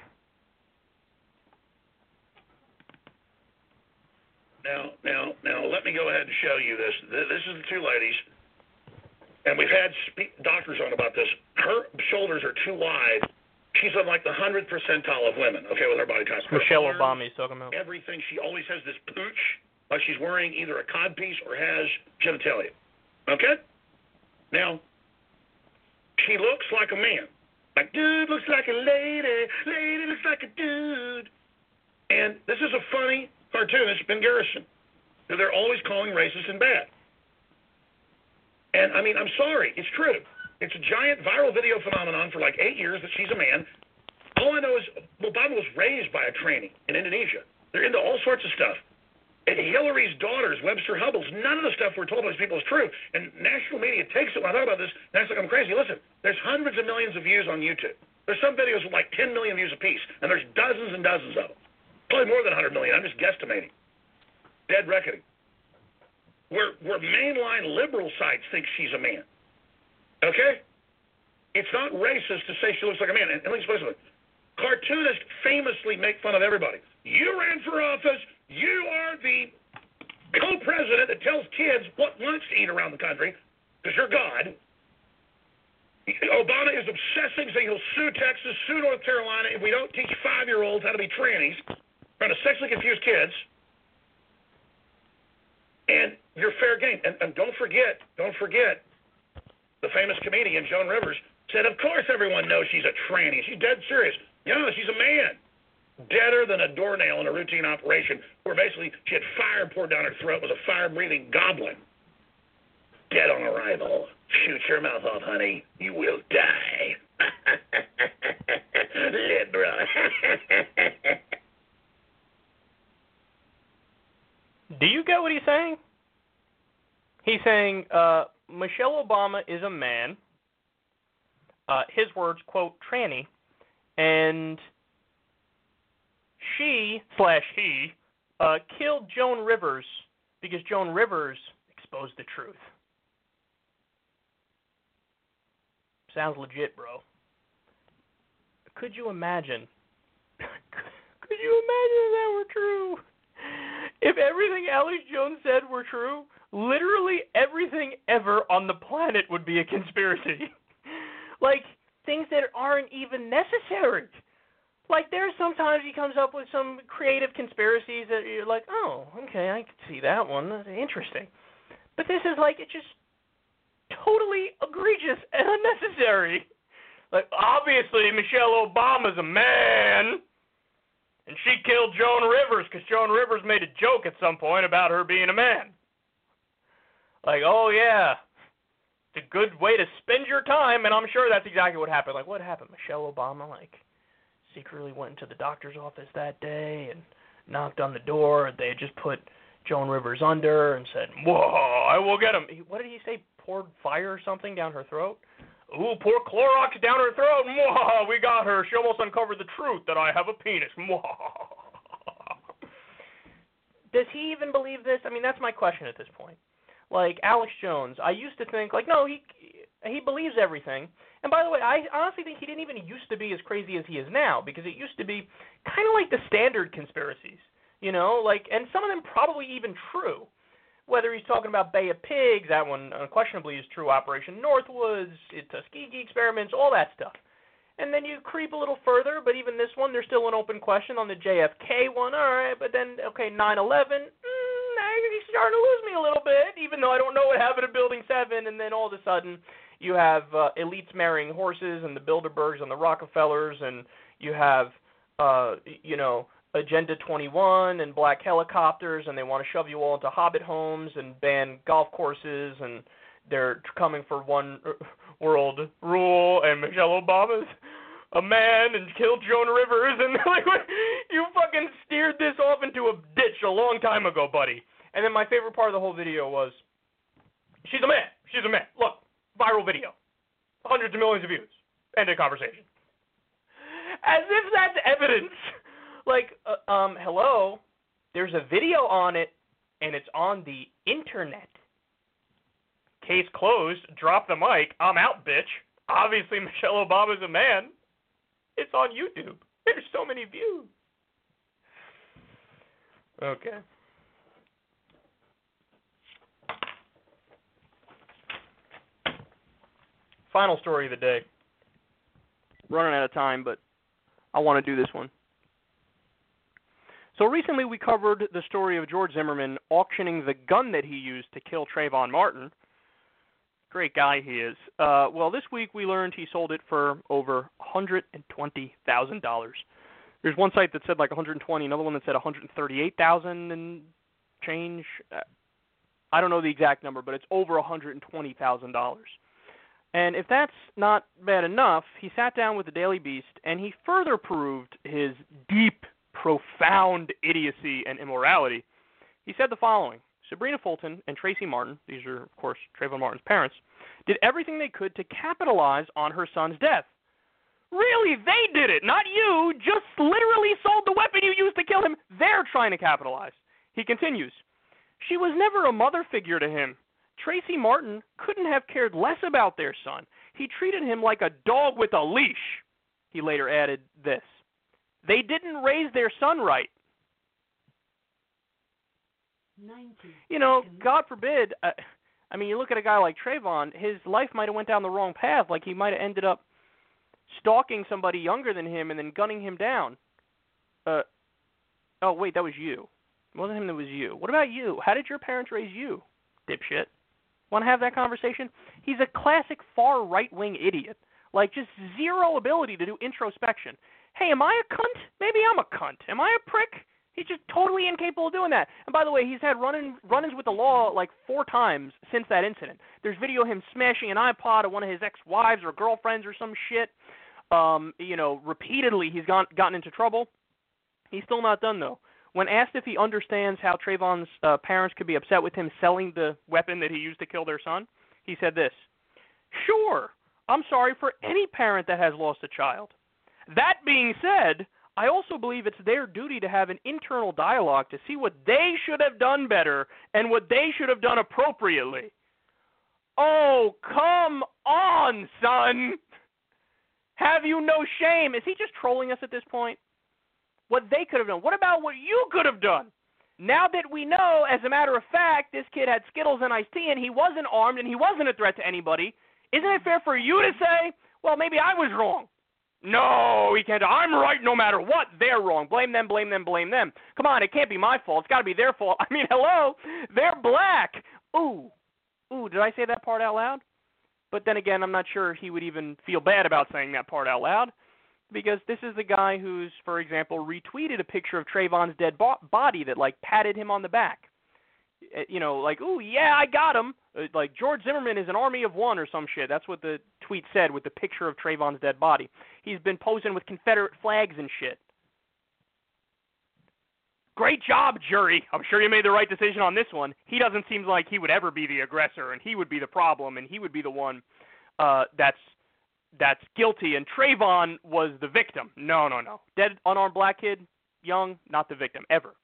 Now, now, now, let me go ahead and show you this. This is the two ladies, and we've had spe- doctors on about this. Her shoulders are too wide. She's on like the hundredth percentile of women, okay, with her body type. Her Michelle arms, Obama he's talking about. Everything. She always has this pooch, like she's wearing either a codpiece or has genitalia. Okay? Now, she looks like a man. Like, dude looks like a lady. Lady looks like a dude. And this is a funny cartoonist, Ben Garrison, who they're always calling racist and bad. And, I mean, I'm sorry. It's true. It's a giant viral video phenomenon for like eight years that she's a man. All I know is Obama was raised by a tranny in Indonesia. They're into all sorts of stuff. And Hillary's daughters, Webster Hubbles, none of the stuff we're told by these people is true. And national media takes it. When I talk about this, and acts like I'm crazy. Listen, there's hundreds of millions of views on YouTube. There's some videos with like ten million views apiece, and there's dozens and dozens of them. Probably more than one hundred million. I'm just guesstimating. Dead reckoning. Where, where mainline liberal sites think she's a man. Okay? It's not racist to say she looks like a man. And, and let me explain something. Cartoonists famously make fun of everybody. You ran for office. You are the co-president that tells kids what lunch to eat around the country because you're God. Obama is obsessing, saying he'll sue Texas, sue North Carolina if we don't teach five-year-olds how to be trannies, trying to sexually confuse kids. And you're fair game. And, and don't forget, don't forget, the famous comedian Joan Rivers said, of course everyone knows she's a tranny. She's dead serious. You know, she's a man. Deader than a doornail in a routine operation where basically she had fire poured down her throat, was a fire-breathing goblin. Dead on arrival. Shoot your mouth off, honey. You will die. Liberal. Do you get what he's saying? He's saying uh, Michelle Obama is a man. Uh, his words, quote, tranny, and she, slash he, uh, killed Joan Rivers because Joan Rivers exposed the truth. Sounds legit, bro. Could you imagine? Could you imagine if that were true? If everything Alex Jones said were true, literally everything ever on the planet would be a conspiracy. Like, things that aren't even necessary. Like, there's sometimes he comes up with some creative conspiracies that you're like, oh, okay, I can see that one. That's interesting. But this is like, it's just totally egregious and unnecessary. Like, obviously, Michelle Obama's a man, and she killed Joan Rivers because Joan Rivers made a joke at some point about her being a man. Like, oh, yeah, it's a good way to spend your time, and I'm sure that's exactly what happened. Like, what happened? Michelle Obama, like, secretly went into the doctor's office that day and knocked on the door. They had just put Joan Rivers under and said, whoa, I will get him. What did he say? Poured fire or something down her throat? Ooh, pour Clorox down her throat. Mwah, we got her. She almost uncovered the truth that I have a penis. Mwah. Does he even believe this? I mean, that's my question at this point. Like, Alex Jones, I used to think, like, no, he he believes everything. And by the way, I honestly think he didn't even used to be as crazy as he is now, because it used to be kind of like the standard conspiracies, you know, like, and some of them probably even true. Whether he's talking about Bay of Pigs, that one unquestionably is true, Operation Northwoods, Tuskegee experiments, all that stuff. And then you creep a little further, but even this one, there's still an open question on the J F K one. All right, but then, okay, nine eleven, mm, now you're starting to lose me a little bit, even though I don't know what happened to Building seven. And then all of a sudden, you have uh, elites marrying horses and the Bilderbergs and the Rockefellers, and you have, uh, you know, Agenda twenty-one and black helicopters, and they want to shove you all into hobbit homes and ban golf courses and they're coming for one world rule, and Michelle Obama's a man and killed Joan Rivers, and like, you fucking steered this off into a ditch a long time ago, buddy. And then my favorite part of the whole video was, she's a man, she's a man. Look, viral video, hundreds of millions of views. End of conversation. As if that's evidence. Like, uh, um, hello, there's a video on it, and it's on the internet. Case closed. Drop the mic. I'm out, bitch. Obviously, Michelle Obama's a man. It's on YouTube. There's so many views. Okay. Final story of the day. Running out of time, but I want to do this one. So recently we covered the story of George Zimmerman auctioning the gun that he used to kill Trayvon Martin. Great guy he is. Uh, well, this week we learned he sold it for over one hundred twenty thousand dollars. There's one site that said like one hundred twenty, another one that said one hundred thirty-eight thousand and change. I don't know the exact number, but it's over one hundred twenty thousand dollars. And if that's not bad enough, he sat down with the Daily Beast and he further proved his deep, profound idiocy and immorality. He said the following: Sabrina Fulton and Tracy Martin, these are, of course, Trayvon Martin's parents, did everything they could to capitalize on her son's death. Really, they did it, not you. Just literally sold the weapon you used to kill him. They're trying to capitalize. He continues, she was never a mother figure to him. Tracy Martin couldn't have cared less about their son. He treated him like a dog with a leash. He later added this: they didn't raise their son right. ninety You know, God forbid, uh, I mean, you look at a guy like Trayvon, his life might have went down the wrong path. Like, he might have ended up stalking somebody younger than him and then gunning him down. Uh, oh, wait, that was you. It wasn't him, that was you. What about you? How did your parents raise you, dipshit? Want to have that conversation? He's a classic far right-wing idiot. Like, just zero ability to do introspection. Hey, am I a cunt? Maybe I'm a cunt. Am I a prick? He's just totally incapable of doing that. And by the way, he's had run-in, run-ins with the law like four times since that incident. There's video of him smashing an iPod of one of his ex-wives or girlfriends or some shit. Um, you know, repeatedly he's gone, gotten into trouble. He's still not done, though. When asked if he understands how Trayvon's uh, parents could be upset with him selling the weapon that he used to kill their son, he said this: sure, I'm sorry for any parent that has lost a child. That being said, I also believe it's their duty to have an internal dialogue to see what they should have done better and what they should have done appropriately. Oh, come on, son. Have you no shame? Is he just trolling us at this point? What they could have done. What about what you could have done? Now that we know, as a matter of fact, this kid had Skittles and iced tea and he wasn't armed and he wasn't a threat to anybody, isn't it fair for you to say, well, maybe I was wrong? No, he can't. I'm right no matter what. They're wrong. Blame them, blame them, blame them. Come on, it can't be my fault. It's got to be their fault. I mean, hello, they're black. Ooh, ooh, did I say that part out loud? But then again, I'm not sure he would even feel bad about saying that part out loud, because this is the guy who's, for example, retweeted a picture of Trayvon's dead bo- body that, like, patted him on the back. You know, like, ooh, yeah, I got him. Like, George Zimmerman is an army of one or some shit. That's what the tweet said with the picture of Trayvon's dead body. He's been posing with Confederate flags and shit. Great job, jury. I'm sure you made the right decision on this one. He doesn't seem like he would ever be the aggressor, and he would be the problem, and he would be the one uh, that's that's guilty, and Trayvon was the victim. No, no, no. Dead, unarmed black kid, young, not the victim, ever.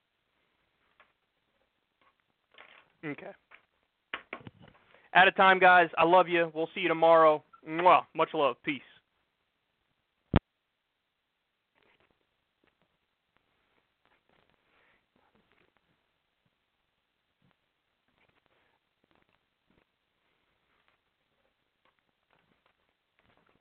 Okay. Out of time, guys. I love you. We'll see you tomorrow. Mwah. Much love. Peace.